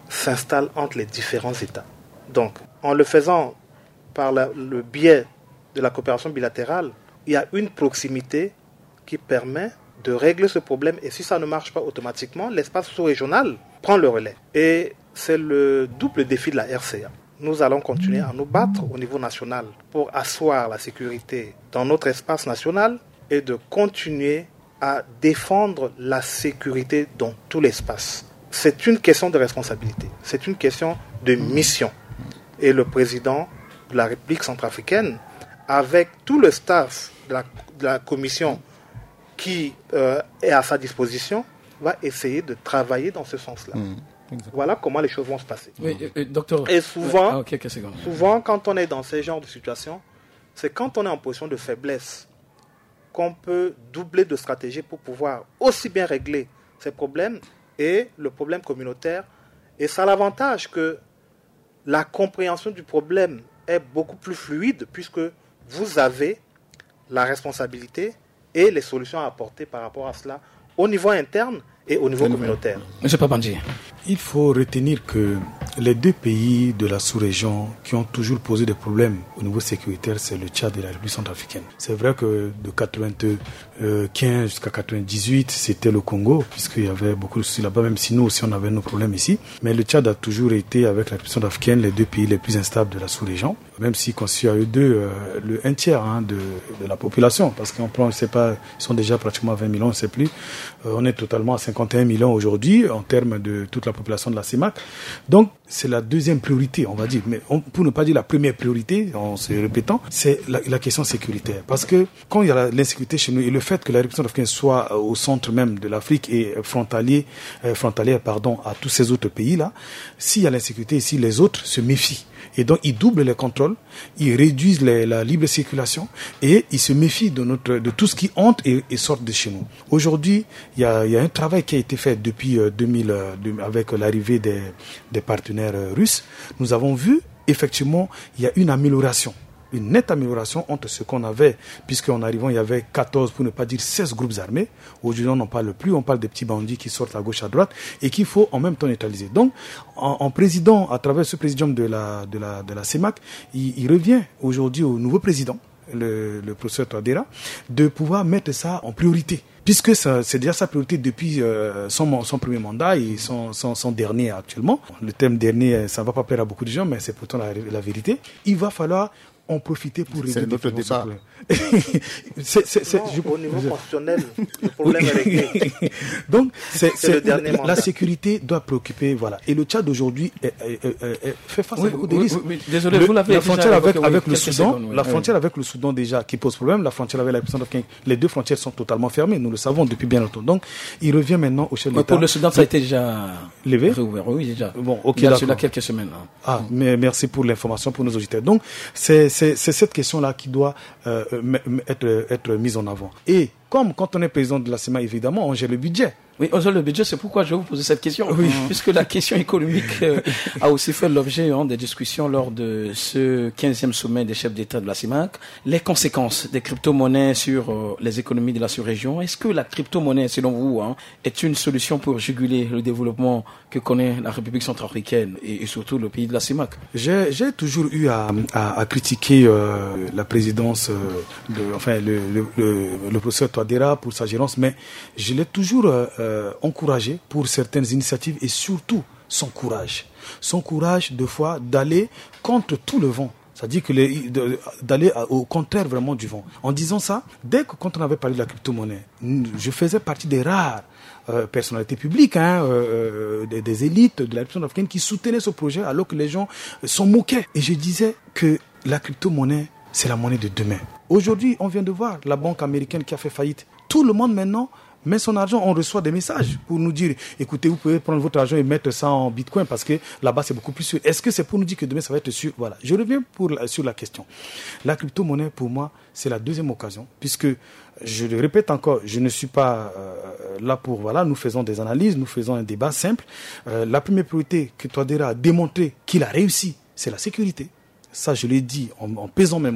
s'installe entre les différents États. Donc, en le faisant par la, le biais de la coopération bilatérale, il y a une proximité qui permet de régler ce problème. Et si ça ne marche pas automatiquement, l'espace sous-régional prend le relais. Et c'est le double défi de la R C A. Nous allons continuer à nous battre au niveau national pour asseoir la sécurité dans notre espace national et de continuer à défendre la sécurité dans tout l'espace. C'est une question de responsabilité, c'est une question de mission. Et le président de la République centrafricaine, avec tout le staff de la, de la commission qui euh, est à sa disposition, va essayer de travailler dans ce sens-là. Mmh. Voilà comment les choses vont se passer. Oui, euh, docteur. Et souvent, ah, okay, okay, souvent, quand on est dans ce genre de situation, c'est quand on est en position de faiblesse qu'on peut doubler de stratégie pour pouvoir aussi bien régler ces problèmes et le problème communautaire. Et ça a l'avantage que la compréhension du problème est beaucoup plus fluide puisque vous avez la responsabilité et les solutions à apporter par rapport à cela au niveau interne et au niveau communautaire. Monsieur Papandji. Il faut retenir que les deux pays de la sous-région qui ont toujours posé des problèmes au niveau sécuritaire, c'est le Tchad et la République centrafricaine. C'est vrai que de quatre-vingt-quinze jusqu'à quatre-vingt-dix-huit, c'était le Congo, puisqu'il y avait beaucoup de soucis là-bas, même si nous aussi on avait nos problèmes ici. Mais le Tchad a toujours été, avec la République centrafricaine, les deux pays les plus instables de la sous-région, même s'ils constituent à eux deux euh, le un tiers hein, de, de la population, parce qu'on prend, je sais pas, ils sont déjà pratiquement à vingt millions, on ne sait plus. Euh, on est totalement à cinquante et un millions aujourd'hui, en termes de toute la population de la C E M A C. Donc, c'est la deuxième priorité, on va dire. Mais on, pour ne pas dire la première priorité, en se répétant, c'est la, la question sécuritaire. Parce que quand il y a l'insécurité chez nous et le fait que la République centrafricaine soit au centre même de l'Afrique et frontalier, euh, frontalière pardon, à tous ces autres pays-là, s'il y a l'insécurité ici, les autres se méfient. Et donc, ils doublent les contrôles, ils réduisent les, la libre circulation et ils se méfient de, notre, de tout ce qui entre et, et sort de chez nous. Aujourd'hui, il y a, il y a un travail qui a été fait depuis euh, deux mille, euh, avec l'arrivée des, des partenaires euh, russes. Nous avons vu, effectivement, il y a une amélioration. Une nette amélioration entre ce qu'on avait, puisqu'en arrivant, il y avait quatorze, pour ne pas dire seize groupes armés. Aujourd'hui, on n'en parle plus, on parle des petits bandits qui sortent à gauche, à droite, et qu'il faut en même temps neutraliser. Donc, en, en président, à travers ce présidium de la, de la, de la C E M A C, il, il revient aujourd'hui au nouveau président, le, le professeur Touadéra, de pouvoir mettre ça en priorité. Puisque ça, c'est déjà sa priorité depuis euh, son, son premier mandat et son, son, son dernier actuellement. Le thème dernier, ça ne va pas plaire à beaucoup de gens, mais c'est pourtant la, la vérité. Il va falloir en profiter pour régler notre débat. c'est, c'est, c'est, non, je, au niveau constitutionnel, le problème est réglé. Donc, c'est, c'est, c'est la, la sécurité doit préoccuper, voilà. Et le Tchad aujourd'hui est, est, est, est, fait face oui, à beaucoup de risques. Oui, oui, désolé, le, vous l'avez la frontière avec, avec, avec le Soudan, secondes, oui, la oui. frontière avec le Soudan déjà qui pose problème, la frontière avec la République centrafricaine, les deux frontières sont totalement fermées. Nous le savons depuis bien longtemps. Donc, il revient maintenant au chef de l'État. Pour le Soudan, ça a été déjà levé. Réouvert, oui, déjà. Bon, ok, il y a d'accord. Là quelques semaines. Hein. Ah, mais merci pour l'information pour nos auditeurs. Donc, c'est, c'est, c'est cette question-là qui doit euh, être, être mise en avant. Et comme quand on est président de la C E M A, évidemment, on gère le budget. Oui, on gère le budget, c'est pourquoi je vais vous poser cette question. Oui. Puisque la question économique euh, a aussi fait l'objet hein, des discussions lors de ce quinzième sommet des chefs d'État de la C E M A C. Les conséquences des crypto-monnaies sur euh, les économies de la sous-région. Est-ce que la crypto-monnaie, selon vous, hein, est une solution pour juguler le développement que connaît la République centrafricaine et, et surtout le pays de la C E M A C? J'ai, j'ai toujours eu à, à, à critiquer euh, la présidence, euh, de, enfin le, le, le, le professeur Touadéra pour sa gérance, mais je l'ai toujours euh, Euh, encouragé pour certaines initiatives et surtout son courage. Son courage, de fois, d'aller contre tout le vent. C'est-à-dire que les, de, d'aller au contraire vraiment du vent. En disant ça, dès que quand on avait parlé de la crypto-monnaie, je faisais partie des rares euh, personnalités publiques, hein, euh, des, des élites de la République africaine qui soutenaient ce projet alors que les gens s'en moquaient. Et je disais que la crypto-monnaie, c'est la monnaie de demain. Aujourd'hui, on vient de voir la banque américaine qui a fait faillite. Tout le monde maintenant met son argent, on reçoit des messages pour nous dire, écoutez, vous pouvez prendre votre argent et mettre ça en bitcoin parce que là-bas c'est beaucoup plus sûr. Est-ce que c'est pour nous dire que demain ça va être sûr? Voilà. Je reviens pour la, sur la question. La crypto-monnaie, pour moi, c'est la deuxième occasion, puisque, je le répète encore, je ne suis pas euh, là pour, voilà, nous faisons des analyses, nous faisons un débat simple. Euh, la première priorité que Touadéra a démontré qu'il a réussi, c'est la sécurité. Ça, je l'ai dit en, en pesant mes mots.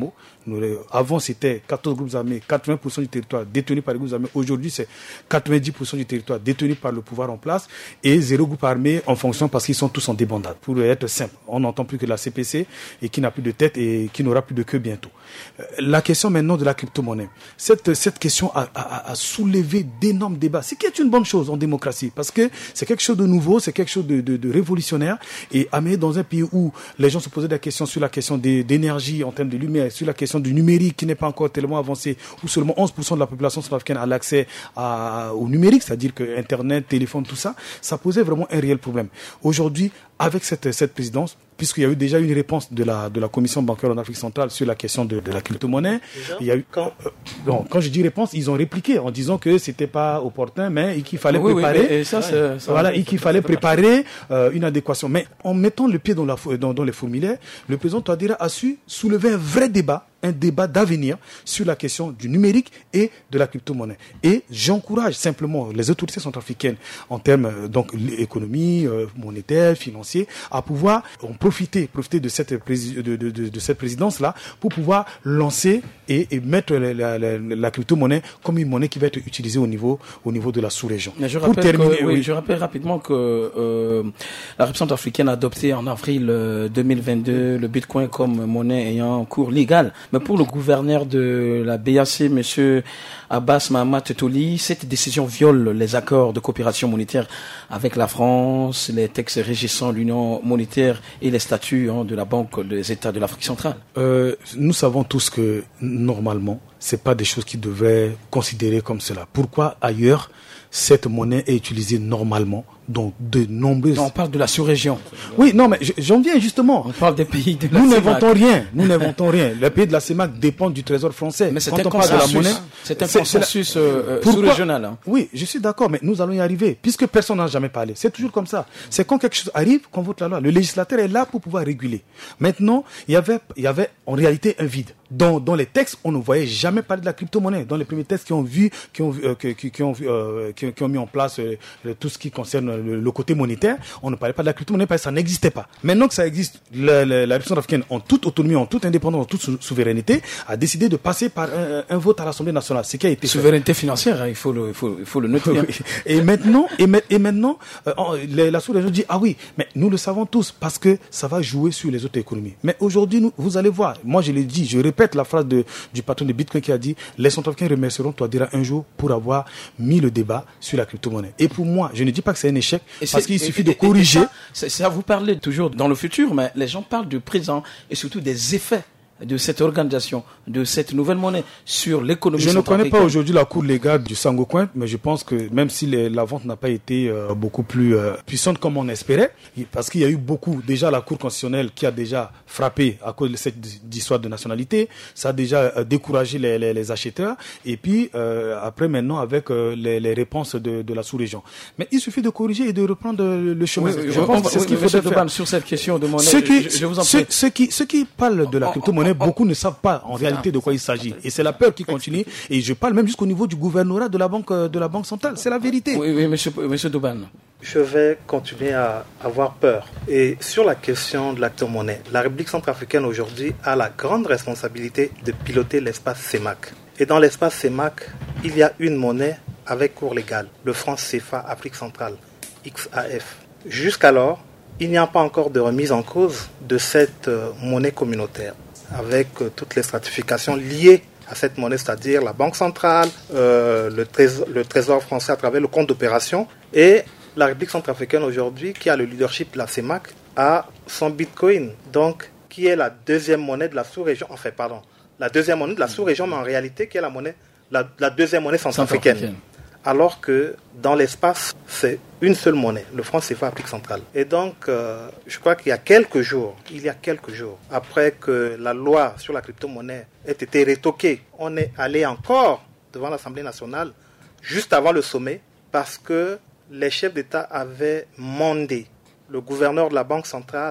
Avant, c'était quatorze groupes armés, quatre-vingts pour cent du territoire détenu par les groupes armés. Aujourd'hui, c'est quatre-vingt-dix pour cent du territoire détenu par le pouvoir en place et zéro groupe armé en fonction parce qu'ils sont tous en débandade. Pour être simple, on n'entend plus que la C P C et qui n'a plus de tête et qui n'aura plus de queue bientôt. La question maintenant de la crypto-monnaie. Cette, cette question a, a, a soulevé d'énormes débats, ce qui est une bonne chose en démocratie parce que c'est quelque chose de nouveau, c'est quelque chose de, de, de révolutionnaire et amené dans un pays où les gens se posaient des questions sur la question des, d'énergie en termes de lumière, sur la question du numérique qui n'est pas encore tellement avancé, où seulement onze pour cent de la population centrafricaine a l'accès à, au numérique, c'est-à-dire que Internet, téléphone, tout ça, ça posait vraiment un réel problème. Aujourd'hui, avec cette, cette présidence, puisqu'il y a eu déjà une réponse de la, de la Commission bancaire en Afrique centrale sur la question de, de la crypto-monnaie. Il y a eu, quand, euh, bon, quand je dis réponse, ils ont répliqué en disant que c'était pas opportun, mais qu'il fallait oui, préparer, oui, et ça, c'est, ça voilà, et qu'il fallait préparer euh, une adéquation. Mais en mettant le pied dans, la, dans, dans les formulaires, le président Touadéra a su soulever un vrai débat, un débat d'avenir sur la question du numérique et de la crypto-monnaie. Et j'encourage simplement les autorités centrafricaines en termes donc l'économie euh, monétaire, financière, à pouvoir en profiter, profiter de cette prési- de, de, de, de cette présidence-là pour pouvoir lancer et, et mettre la, la, la, la crypto-monnaie comme une monnaie qui va être utilisée au niveau au niveau de la sous-région. Mais je rappelle, terminer, que, oui, oui. je rappelle rapidement que euh, la République centrafricaine a adopté en avril deux mille vingt-deux le Bitcoin comme monnaie ayant cours légal. Mais pour le gouverneur de la B A C, monsieur Abbas Mahamat Toli, cette décision viole les accords de coopération monétaire avec la France, les textes régissant l'union monétaire et les statuts hein, de la Banque des États de l'Afrique centrale. Euh, nous savons tous que normalement, c'est pas des choses qui devaient considérer comme cela. Pourquoi ailleurs cette monnaie est utilisée normalement dans de nombreuses... Non, on parle de la sous-région. Oui, non, mais j'en viens justement. On parle des pays de la Nous CEMAC. n'inventons rien. Nous n'inventons rien. Les pays de la CEMAC dépendent du trésor français. Mais c'est Quand un on parle de la monnaie, c'est un consensus c'est, euh, sous-régional. Hein. Oui, je suis d'accord, mais nous allons y arriver, puisque personne n'a jamais parlé. C'est toujours comme ça. C'est quand quelque chose arrive qu'on vote la loi. Le législateur est là pour pouvoir réguler. Maintenant, il y avait, il y avait en réalité un vide. Dans, dans les textes, on ne voyait jamais parler de la crypto-monnaie. Dans les premiers textes qui ont vu, qui ont, euh, qui, qui, qui, ont, euh, qui, qui ont mis en place euh, tout ce qui concerne le, le côté monétaire, on ne parlait pas de la crypto-monnaie parce que ça n'existait pas. Maintenant que ça existe, la, la, la République centrafricaine, en toute autonomie, en toute indépendance, en toute sou- souveraineté, a décidé de passer par un, un vote à l'Assemblée nationale. Ce qui a été souveraineté fait. financière, hein, il faut le, il faut, il faut le noter. Oui. Et maintenant, et, me, et maintenant, euh, la, la sous-région dit ah oui, mais nous le savons tous parce que ça va jouer sur les autres économies. Mais aujourd'hui, nous, vous allez voir. Moi, je l'ai dit, je répète la phrase de du patron de Bitcoin qui a dit les Centrafricains remercieront Touadéra un jour pour avoir mis le débat sur la crypto-monnaie. Et pour moi, je ne dis pas que c'est un échec et parce qu'il suffit et, de corriger. Et ça, c'est, ça, vous parlez toujours dans le futur, mais les gens parlent du présent et surtout des effets de cette organisation, de cette nouvelle monnaie sur l'économie Je ne centrafricaine. connais pas aujourd'hui la cour légale du Sango Coin, mais je pense que même si les, la vente n'a pas été euh, beaucoup plus euh, puissante comme on espérait, parce qu'il y a eu beaucoup, déjà la cour constitutionnelle qui a déjà frappé à cause de cette histoire de nationalité, ça a déjà euh, découragé les, les, les acheteurs, et puis euh, après maintenant avec euh, les, les réponses de, de la sous-région. Mais il suffit de corriger et de reprendre le, le chemin. Oui, je, je pense que c'est ce qu'il faut faire. Sur cette question de monnaie, ceux qui, je, je vous en ceux, prie. Ceux qui, ceux qui parlent de la crypto-monnaie, beaucoup ne savent pas en réalité de quoi il s'agit. Et c'est la peur qui continue. Et je parle même jusqu'au niveau du gouvernorat de la banque, de la banque centrale. C'est la vérité. Oui, oui, monsieur, monsieur Douban. Je vais continuer à avoir peur. Et sur la question de la crypto-monnaie, la République centrafricaine aujourd'hui a la grande responsabilité de piloter l'espace CEMAC. Et dans l'espace CEMAC, il y a une monnaie avec cours légal, le franc C F A Afrique centrale, X A F. Jusqu'alors, il n'y a pas encore de remise en cause de cette euh, monnaie communautaire, avec euh, toutes les stratifications liées à cette monnaie, c'est-à-dire la Banque centrale, euh, le, trésor, le Trésor français à travers le compte d'opération, et la République centrafricaine aujourd'hui, qui a le leadership de la CEMAC, a son Bitcoin, donc qui est la deuxième monnaie de la sous-région, enfin pardon, la deuxième monnaie de la sous-région, mais en réalité qui est la monnaie, la, la deuxième monnaie centrafricaine. Centrafricaine. Alors que dans l'espace, c'est une seule monnaie, le franc C F A Afrique centrale. Et donc, euh, je crois qu'il y a quelques jours, il y a quelques jours, après que la loi sur la crypto-monnaie ait été rétoquée, on est allé encore devant l'Assemblée nationale, juste avant le sommet, parce que les chefs d'État avaient mandé le gouverneur de la Banque centrale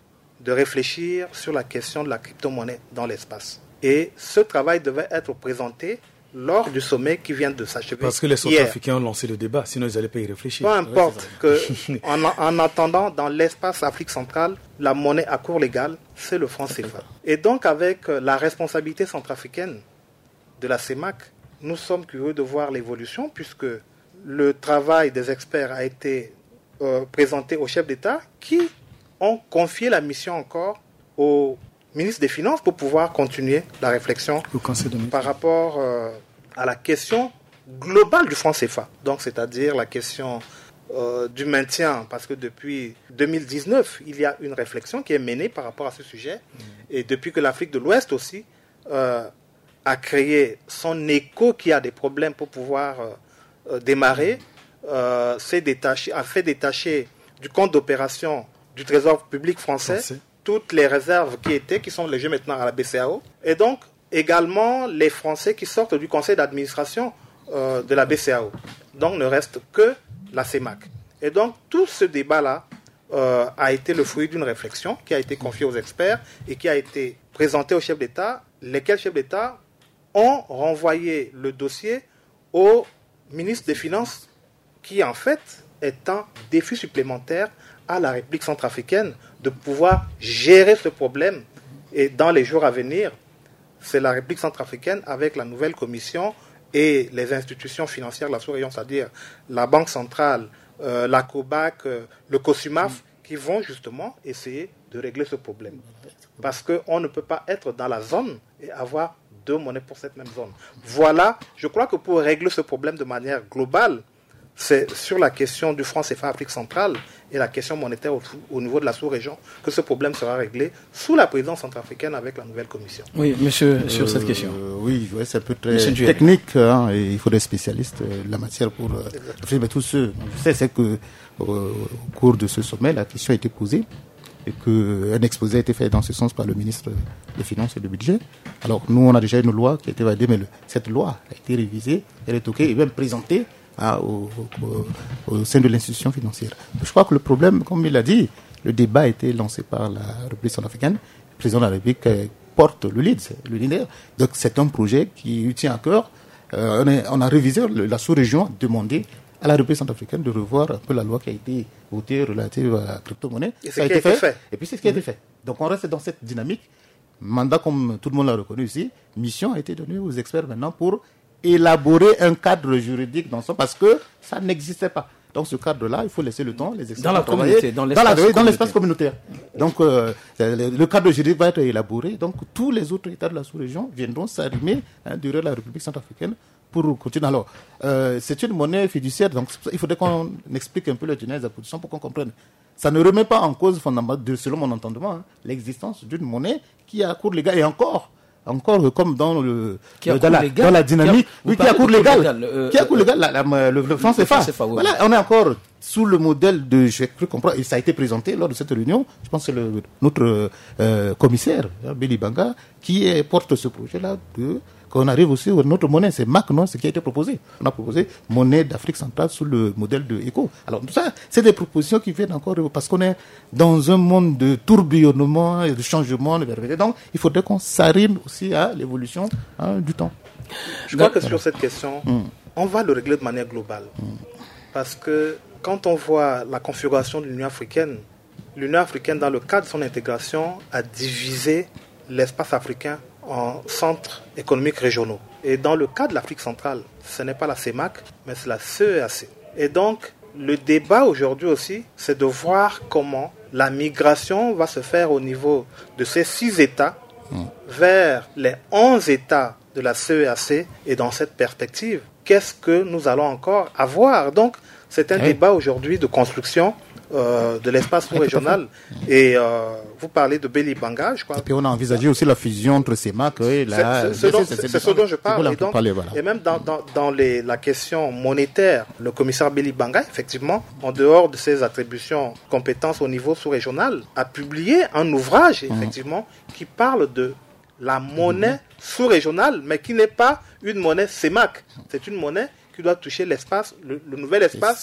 de réfléchir sur la question de la crypto-monnaie dans l'espace. Et ce travail devait être présenté lors du sommet qui vient de s'achever. Parce que les Centrafricains ont lancé le débat, sinon ils n'allaient pas y réfléchir. Peu importe que, en, en attendant, dans l'espace Afrique centrale, la monnaie à cours légal, c'est le franc C F A. Et donc, avec la responsabilité centrafricaine de la CEMAC, nous sommes curieux de voir l'évolution, puisque le travail des experts a été euh, présenté aux chefs d'État qui ont confié la mission encore au ministre des Finances pour pouvoir continuer la réflexion par rapport euh, à la question globale du franc C F A. Donc, c'est-à-dire la question euh, du maintien, parce que depuis deux mille dix-neuf, il y a une réflexion qui est menée par rapport à ce sujet. Mmh. Et depuis que l'Afrique de l'Ouest aussi euh, a créé son écho qui a des problèmes pour pouvoir euh, démarrer, euh, s'est détaché, a fait détacher du compte d'opération du Trésor public français, français toutes les réserves qui étaient, qui sont logées maintenant à la B C A O, et donc également les Français qui sortent du conseil d'administration euh, de la B C A O. Donc ne reste que la CEMAC. Et donc tout ce débat-là euh, a été le fruit d'une réflexion qui a été confiée aux experts et qui a été présentée aux chefs d'État, lesquels chefs d'État ont renvoyé le dossier au ministre des Finances, qui en fait est un défi supplémentaire à la République centrafricaine de pouvoir gérer ce problème. Et dans les jours à venir, c'est la République centrafricaine avec la nouvelle commission et les institutions financières de la sous-région, c'est-à-dire la Banque centrale, euh, la COBAC, euh, le COSUMAF, qui vont justement essayer de régler ce problème. Parce qu'on ne peut pas être dans la zone et avoir deux monnaies pour cette même zone. Voilà, je crois que pour régler ce problème de manière globale, c'est sur la question du franc C F A Afrique centrale et la question monétaire au, au niveau de la sous-région que ce problème sera réglé sous la présidence centrafricaine avec la nouvelle commission. Oui, monsieur, euh, sur cette question. Oui, ouais, c'est un peu très technique, hein, et il faut des spécialistes de la matière pour... Euh, mais tout ce, je sais, c'est que euh, au cours de ce sommet, la question a été posée et qu'un exposé a été fait dans ce sens par le ministre des Finances et du Budget. Alors, nous, on a déjà une loi qui a été validée, mais le, cette loi a été révisée, elle est toquée et même présentée à, au, au, au sein de l'institution financière. Je crois que le problème, comme il l'a dit, le débat a été lancé par la République centrafricaine. Le président de la République euh, porte le lead, le leader. Donc, c'est un projet qui lui tient à cœur. Euh, on, est, on a révisé, le, la sous-région a demandé à la République centrafricaine de revoir un peu la loi qui a été votée relative à la crypto-monnaie. Et ça a été fait. fait. Et puis c'est ce qui a été fait. Donc on reste dans cette dynamique. Mandat, comme tout le monde l'a reconnu ici, mission a été donnée aux experts maintenant pour élaborer un cadre juridique dans ça, parce que ça n'existait pas. Donc ce cadre-là, il faut laisser le temps, les experts dans la communauté, dans l'espace, dans la, communautaire. Dans l'espace communautaire. Donc euh, le, le cadre juridique va être élaboré. Donc tous les autres États de la sous-région viendront s'arrimer hein, durant la République centrafricaine pour continuer. Alors, euh, c'est une monnaie fiduciaire, donc il faudrait qu'on explique un peu le genèse de la position pour qu'on comprenne. Ça ne remet pas en cause, fondamentalement, selon mon entendement, hein, l'existence d'une monnaie qui a cours légal et encore, encore comme dans le, le dans, la, légal, dans la dynamique, qui a, oui, qui a cours légal, légal euh, qui a cours légal, la, la, le, le franc C F A. Oui. Voilà, on est encore sous le modèle de, j'ai cru comprendre, et ça a été présenté lors de cette réunion. Je pense que c'est le, notre euh, commissaire, Béli Banga, qui est, porte ce projet-là de qu'on arrive aussi à notre monnaie, c'est M A C, non, ce qui a été proposé. On a proposé monnaie d'Afrique centrale sous le modèle de ECO. Alors tout ça, c'est des propositions qui viennent encore parce qu'on est dans un monde de tourbillonnement et de changement. Donc il faudrait qu'on s'arrime aussi à l'évolution hein, du temps. Je crois que sur cette question, mm. on va le régler de manière globale. Mm. Parce que quand on voit la configuration de l'Union africaine, l'Union africaine, dans le cadre de son intégration, a divisé l'espace africain en centres économiques régionaux. Et dans le cas de l'Afrique centrale, ce n'est pas la CEMAC, mais c'est la C E A C. Et donc, le débat aujourd'hui aussi, c'est de voir comment la migration va se faire au niveau de ces six États mmh. vers les onze États de la C E A C. Et dans cette perspective, qu'est-ce que nous allons encore avoir? Donc, c'est un oui. débat aujourd'hui de construction Euh, de l'espace sous-régional. Et euh, vous parlez de Béli Banga, je crois. Et puis on a envisagé aussi la fusion entre CEMAC et la... C'est ce, ce dont je parle. Et, donc, parler, voilà. et même dans, dans, dans les, la question monétaire, le commissaire Béli Banga, effectivement, en dehors de ses attributions, compétences au niveau sous-régional, a publié un ouvrage, effectivement, mmh. qui parle de la monnaie mmh. sous-régionale, mais qui n'est pas une monnaie CEMAC. C'est une monnaie qui doit toucher l'espace, le, le nouvel espace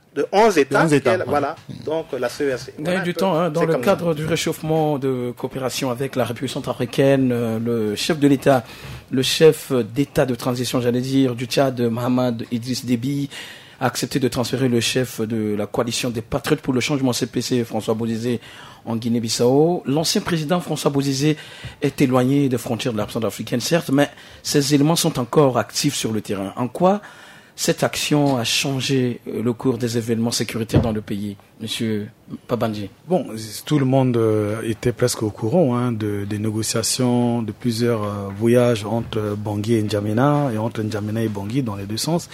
de onze États, onze États, qu'elle, voilà, donc la C E A C. Gagner Voilà du un peu. temps, hein, dans C'est le comme cadre ça. du réchauffement de coopération avec la République centrafricaine, euh, le chef de l'État, le chef d'État de transition, j'allais dire, du Tchad, Mohamed Idriss Déby, a accepté de transférer le chef de la coalition des patriotes pour le changement C P C, François Bozizé, en Guinée-Bissau. L'ancien président François Bozizé est éloigné des frontières de la centrafricaine, certes, mais ces éléments sont encore actifs sur le terrain. En quoi cette action a changé le cours des événements sécuritaires dans le pays, Monsieur Pabandji? Bon, tout le monde euh, était presque au courant hein, de, des négociations, de plusieurs euh, voyages entre Bangui et N'Djamena, et entre N'Djamena et Bangui dans les deux sens.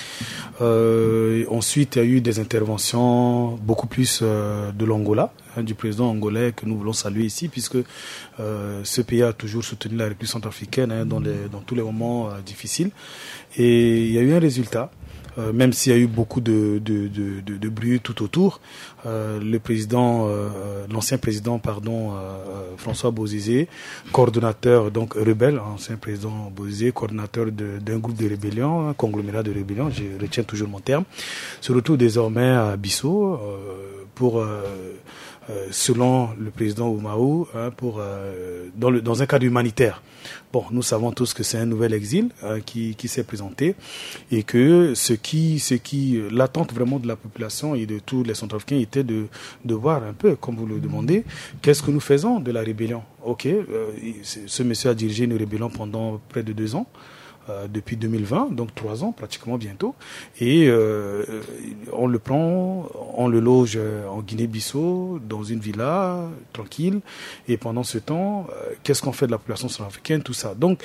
Euh, ensuite, il y a eu des interventions beaucoup plus euh, de l'Angola, hein, du président angolais que nous voulons saluer ici, puisque euh, ce pays a toujours soutenu la République centrafricaine hein, dans, les, dans tous les moments euh, difficiles. Et il y a eu un résultat. Euh, même s'il y a eu beaucoup de, de, de, de, de bruit tout autour, euh, le président, euh, l'ancien président, pardon, euh, François Bozizé, coordonnateur donc rebelle, ancien président Bozizé, coordonnateur de, d'un groupe de rébellion, un conglomérat de rébellion, je retiens toujours mon terme, se retrouve désormais à Bissau euh, pour euh, Euh, selon le président Oumarou, hein, pour euh, dans, le, dans un cadre humanitaire. Bon, nous savons tous que c'est un nouvel exil hein, qui, qui s'est présenté et que ce qui, ce qui, l'attente vraiment de la population et de tous les Centrafricains était de, de voir un peu, comme vous le demandez, qu'est-ce que nous faisons de la rébellion. Ok, euh, ce monsieur a dirigé une rébellion pendant près de deux ans. Euh, depuis deux mille vingt, donc trois ans pratiquement bientôt, et euh, on le prend, on le loge en Guinée-Bissau, dans une villa, tranquille, et pendant ce temps, euh, qu'est-ce qu'on fait de la population centrafricaine, tout ça. Donc,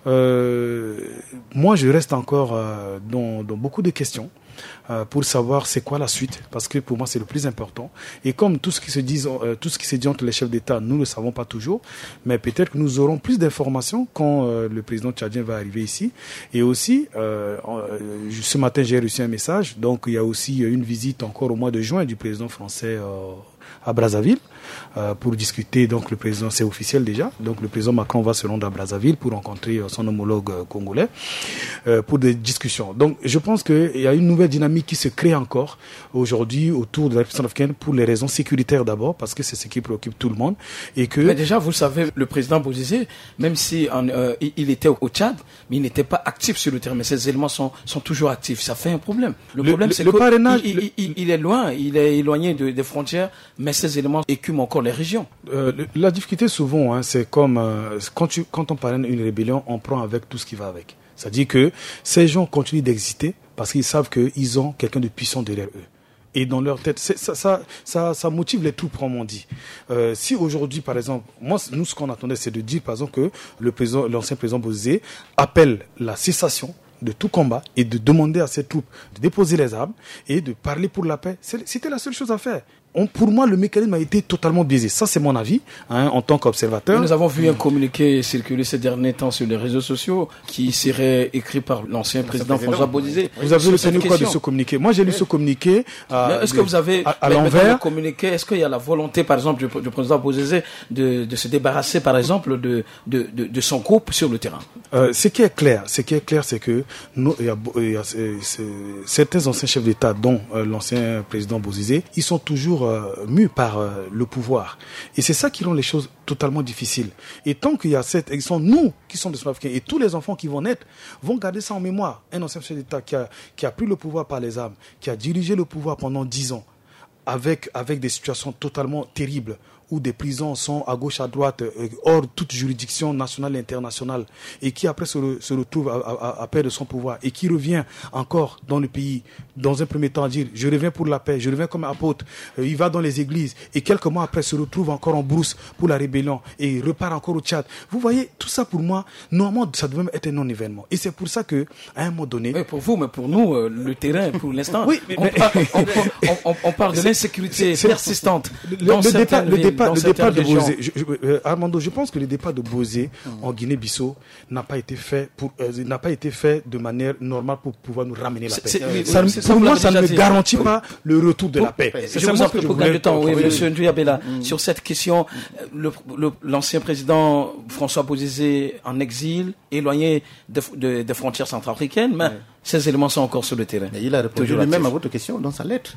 euh, moi je reste encore euh, dans, dans beaucoup de questions, Euh, pour savoir c'est quoi la suite, parce que pour moi c'est le plus important. Et comme tout ce qui se dit, euh, tout ce qui se dit entre les chefs d'État, nous ne le savons pas toujours, mais peut-être que nous aurons plus d'informations quand euh, le président tchadien va arriver ici. Et aussi, euh, euh, ce matin j'ai reçu un message, donc il y a aussi une visite encore au mois de juin du président français euh, à Brazzaville euh, pour discuter. Donc le président, c'est officiel déjà, donc le président Macron va se rendre à Brazzaville pour rencontrer euh, son homologue euh, congolais euh, pour des discussions. Donc je pense qu'il y a une nouvelle dynamique qui se crée encore aujourd'hui autour de la République centrafricaine pour les raisons sécuritaires d'abord, parce que c'est ce qui préoccupe tout le monde. Et que... Mais déjà, vous le savez, le président Bozizé, même si en, euh, il était au Tchad, mais il n'était pas actif sur le terrain, mais ces éléments sont, sont toujours actifs. Ça fait un problème. Le, le problème, c'est le que parrainage, il, le... il, il, il est loin, il est éloigné de, des frontières, mais ces éléments écument encore les régions. Euh, la difficulté souvent, hein, c'est comme euh, quand, tu, quand on parraine une rébellion, on prend avec tout ce qui va avec. C'est-à-dire que ces gens continuent d'exister parce qu'ils savent qu'ils ont quelqu'un de puissant derrière eux. Et dans leur tête, c'est, ça, ça, ça, ça motive les troupes, comme on dit. Euh, si aujourd'hui, par exemple, moi, nous, ce qu'on attendait, c'est de dire, par exemple, que le président, l'ancien président Bozizé appelle la cessation de tout combat et de demander à ses troupes de déposer les armes et de parler pour la paix. C'était la seule chose à faire. On, pour moi, le mécanisme a été totalement biaisé. Ça, c'est mon avis, hein, en tant qu'observateur. Nous avons vu un communiqué circuler ces derniers temps sur les réseaux sociaux qui serait écrit par l'ancien président, président François Bozizé. Vous avez retenu quoi de ce communiqué? Moi, j'ai lu ce communiqué à, est-ce que vous avez, à, à l'envers. Communiqué, est-ce qu'il y a la volonté, par exemple, du, du président Bozizé de, de se débarrasser, par exemple, de, de, de, de son groupe sur le terrain? Euh, ce qui est clair, ce qui est clair, c'est que nous, il y a, il y a c'est, c'est, certains anciens chefs d'État, dont euh, l'ancien président Bozizé, ils sont toujours euh, mus par euh, le pouvoir. Et c'est ça qui rend les choses totalement difficiles. Et tant qu'il y a cette, ils sont nous qui sommes des Sud-Africains et tous les enfants qui vont naître vont garder ça en mémoire. Un ancien chef d'État qui a, qui a pris le pouvoir par les armes, qui a dirigé le pouvoir pendant dix ans, avec avec des situations totalement terribles, où des prisons sont à gauche, à droite, euh, hors toute juridiction nationale et internationale, et qui après se, re, se retrouve à, à, à perdre de son pouvoir, et qui revient encore dans le pays, dans un premier temps à dire « je reviens pour la paix, je reviens comme apôtre euh, », il va dans les églises, et quelques mois après se retrouve encore en brousse pour la rébellion, et il repart encore au Tchad. Vous voyez, tout ça pour moi, normalement, ça devait être un non-événement. Et c'est pour ça que, à un moment donné... Oui, pour vous, mais pour nous, euh, le terrain, pour l'instant, oui, mais, on, mais, par, on, on, on, on parle de l'insécurité persistante dans le départ, villes. Le départ, le départ de Bozizé, je, je, euh, Armando, je pense que le départ de Bozizé mmh. en Guinée-Bissau n'a pas été fait pour, euh, n'a pas été fait de manière normale pour pouvoir nous ramener la paix. C'est, c'est, ça, oui, pour moi, ça ne dit. garantit oui. pas le retour de pour, la paix. C'est je vous en prie pour gagner du temps, oui, Monsieur Nduyabela, mmh. sur cette question, le, le, l'ancien président François Bozizé en exil, éloigné des de, de frontières centrafricaines, mais oui. ces éléments sont encore sur le terrain. Mais il a répondu lui-même à votre question dans sa lettre.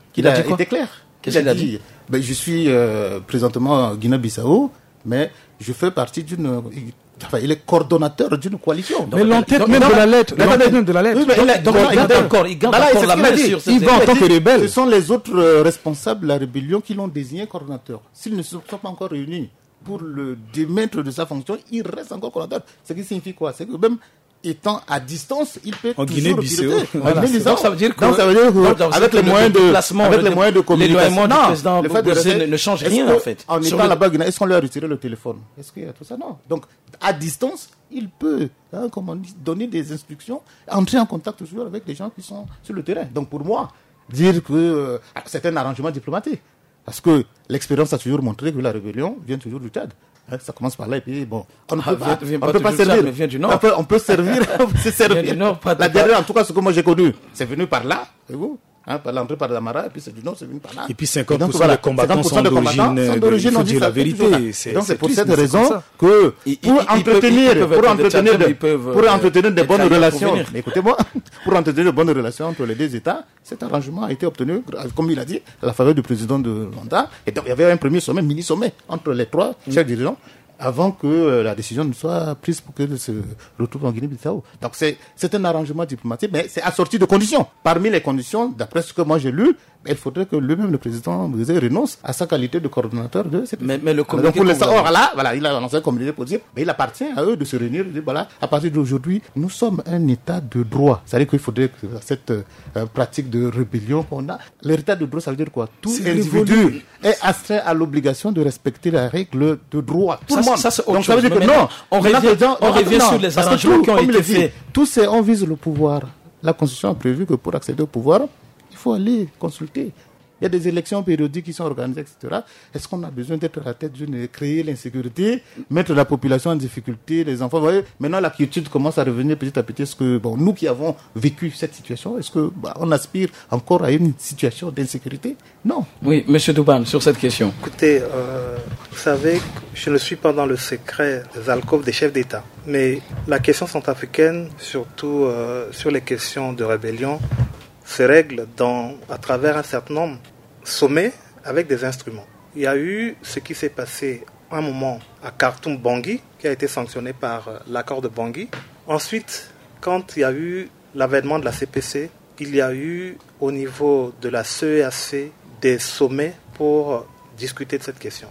Il, il a, a été clair. Qu'est-ce qu'il a dit, dit ben, je suis euh, présentement en Guinée-Bissau, mais je fais partie d'une... Enfin, il est coordonnateur d'une coalition. Donc, mais l'entête même de la lettre. L'entête même de la lettre. Oui, mais il, donc, il garde encore, il garde voilà, encore la main sur cette... Il va en tant que rebelle. Ce sont les autres euh, responsables de la rébellion qui l'ont désigné coordonnateur. S'ils ne se sont pas encore réunis pour le démettre de sa fonction, il reste encore coordonnateur. Ce qui signifie quoi? C'est que même étant à distance, il peut en toujours Guinée-Bissau. Voilà. Donc ça veut dire que, donc, ça veut dire que donc, avec les moyens de, avec les moyens de communication, du président Bozé ne change rien en fait. En étant là-bas, est-ce qu'on lui a retiré le téléphone? Est-ce qu'il y a tout ça? Non. Donc à distance, il peut, hein, comment dire, donner des instructions, entrer en contact toujours avec les gens qui sont sur le terrain. Donc pour moi, dire que euh, c'est un arrangement diplomatique, parce que l'expérience a toujours montré que la rébellion vient toujours du Tchad. Ça commence par là et puis bon, on ne ah, peut pas, vient, vient on pas peut pas servir. Ça, vient du nord. On peut, on peut servir, on peut servir. Vient du nord, pas de la dernière, en tout cas, ce que moi j'ai connu, c'est venu par là, et vous, hein, par l'entrée par Damara, et puis c'est du nord, c'est venu par là. Et puis cinquante pour cent des combattants sont d'origine, il faut dire la vérité. Donc c'est pour cette raison que pour entretenir, pour entretenir, pour entretenir de bonnes relations, écoutez-moi, pour entretenir de bonnes relations entre les deux États, cet arrangement a été obtenu, comme il a dit, à la faveur du président de Rwanda. Et donc il y avait un premier sommet, mini-sommet, entre les trois chefs dirigeants, avant que euh, la décision ne soit prise pour qu'elle se retrouve en Guinée-Bissau. Donc c'est, c'est un arrangement diplomatique, mais c'est assorti de conditions. Parmi les conditions, d'après ce que moi j'ai lu, il faudrait que lui-même, le président Bozé, renonce à sa qualité de coordonnateur de cette... Mais, mais le communiqué... Donc pour l'instant, or, là, voilà, il a lancé un communiqué pour dire, mais il appartient à eux de se réunir, de dire, voilà, à partir d'aujourd'hui, nous sommes un État de droit. C'est-à-dire qu'il faudrait que cette euh, pratique de rébellion qu'on a, l'État de droit, ça veut dire quoi? Tout c'est individu révolu. Est astreint à l'obligation de respecter la règle de droit. Tout ça, le monde. Ça, c'est autre Donc chose. ça veut dire que non, on revient, gens, on revient sur les arrangements qui ont été faits. Tous ces, on vise le pouvoir. La Constitution a prévu que pour accéder au pouvoir, il faut aller consulter. Il y a des élections périodiques qui sont organisées, et cetera. Est-ce qu'on a besoin d'être à la tête d'une... créer l'insécurité, mettre la population en difficulté, les enfants... Vous voyez, maintenant, la quiétude commence à revenir petit à petit. Est-ce que, bon, nous qui avons vécu cette situation, est-ce que bah, on aspire encore à une situation d'insécurité? Non. Oui, M. Douban, sur cette question. Écoutez, euh, vous savez, je ne suis pas dans le secret des alcôves des chefs d'État. Mais la question centrafricaine, surtout euh, sur les questions de rébellion, se règle dans, à travers un certain nombre de sommets avec des instruments. Il y a eu ce qui s'est passé un moment à Khartoum-Bangui, qui a été sanctionné par l'accord de Bangui. Ensuite, quand il y a eu l'avènement de la C P C, il y a eu au niveau de la C E A C des sommets pour discuter de cette question.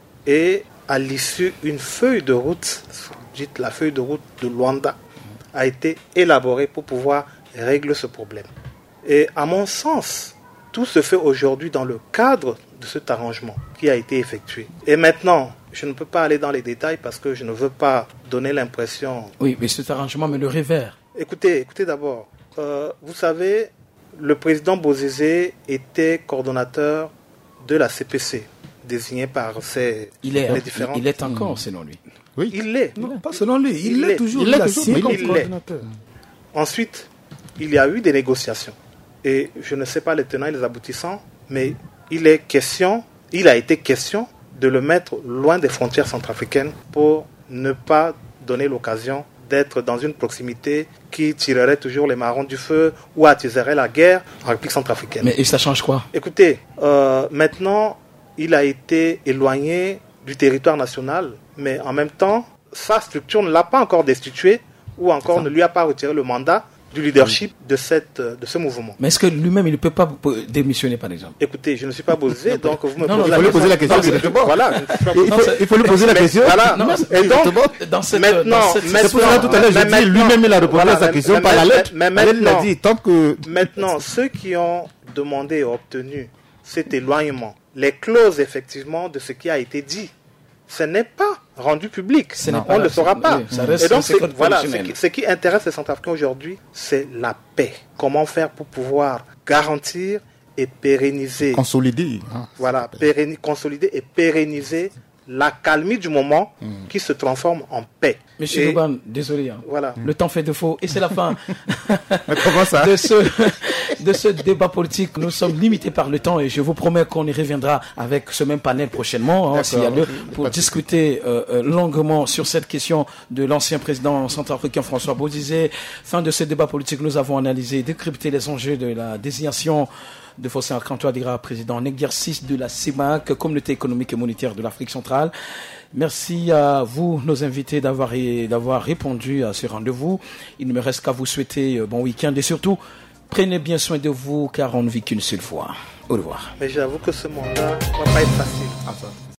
Et à l'issue, une feuille de route, dite la feuille de route de Luanda, a été élaborée pour pouvoir régler ce problème. Et à mon sens, tout se fait aujourd'hui dans le cadre de cet arrangement qui a été effectué. Et maintenant, je ne peux pas aller dans les détails parce que je ne veux pas donner l'impression... Oui, mais cet arrangement, mais le revers. Écoutez, écoutez d'abord. Euh, vous savez, le président Bozizé était coordonnateur de la C P C, désigné par ses il est, les différents... Il est encore, selon lui. Oui. Il l'est. Non, pas selon lui. Il, il l'est toujours. Il l'est toujours. Il il l'est. Ensuite, il y a eu des négociations. Et je ne sais pas les tenants et les aboutissants, mais il est question, il a été question de le mettre loin des frontières centrafricaines pour ne pas donner l'occasion d'être dans une proximité qui tirerait toujours les marrons du feu ou attiserait la guerre en République centrafricaine. Mais et ça change quoi? Écoutez, euh, maintenant, il a été éloigné du territoire national, mais en même temps, sa structure ne l'a pas encore destitué ou encore ne lui a pas retiré le mandat du leadership de, cette, de ce mouvement. Mais est-ce que lui-même, il ne peut pas démissionner, par exemple? Écoutez, je ne suis pas Bozé, donc vous me non, posez, non, la, poser la question. Non, voilà, il, faut, il faut lui poser la question. Voilà. Non, et donc, dans cette, maintenant, dans cette, c'est pour ça tout à l'heure, j'ai dit, lui-même, il a répondu voilà, à sa question mais, par la lettre. Mais maintenant, il a dit, tant que... maintenant, ceux qui ont demandé et obtenu cet éloignement, les clauses, effectivement, de ce qui a été dit, ce n'est pas rendu public. Ce non, on ne le saura pas. Oui, ça reste et donc, c'est, voilà, ce qui, ce qui intéresse les Centrafricains aujourd'hui, c'est la paix. Comment faire pour pouvoir garantir et pérenniser. Consolider. Hein, voilà, pérenni, consolider et pérenniser la calmie du moment mmh. qui se transforme en paix. Monsieur Douban, désolé, hein. Voilà. Le temps fait défaut et c'est la fin Mais comment ça de, ce, de ce débat politique. Nous sommes limités par le temps et je vous promets qu'on y reviendra avec ce même panel prochainement, hein, s'il y a lieu, pour discuter euh, longuement sur cette question de l'ancien président centrafricain François Bozizé. Fin de ce débat politique, nous avons analysé et décrypté les enjeux de la désignation de Fossé Arcantois Dira, président en exercice de la C E M A C, Communauté économique et monétaire de l'Afrique centrale. Merci à vous, nos invités, d'avoir, d'avoir répondu à ce rendez-vous. Il ne me reste qu'à vous souhaiter bon week-end et surtout, prenez bien soin de vous car on ne vit qu'une seule fois. Au revoir. Mais j'avoue que ce mandat ne va pas être facile.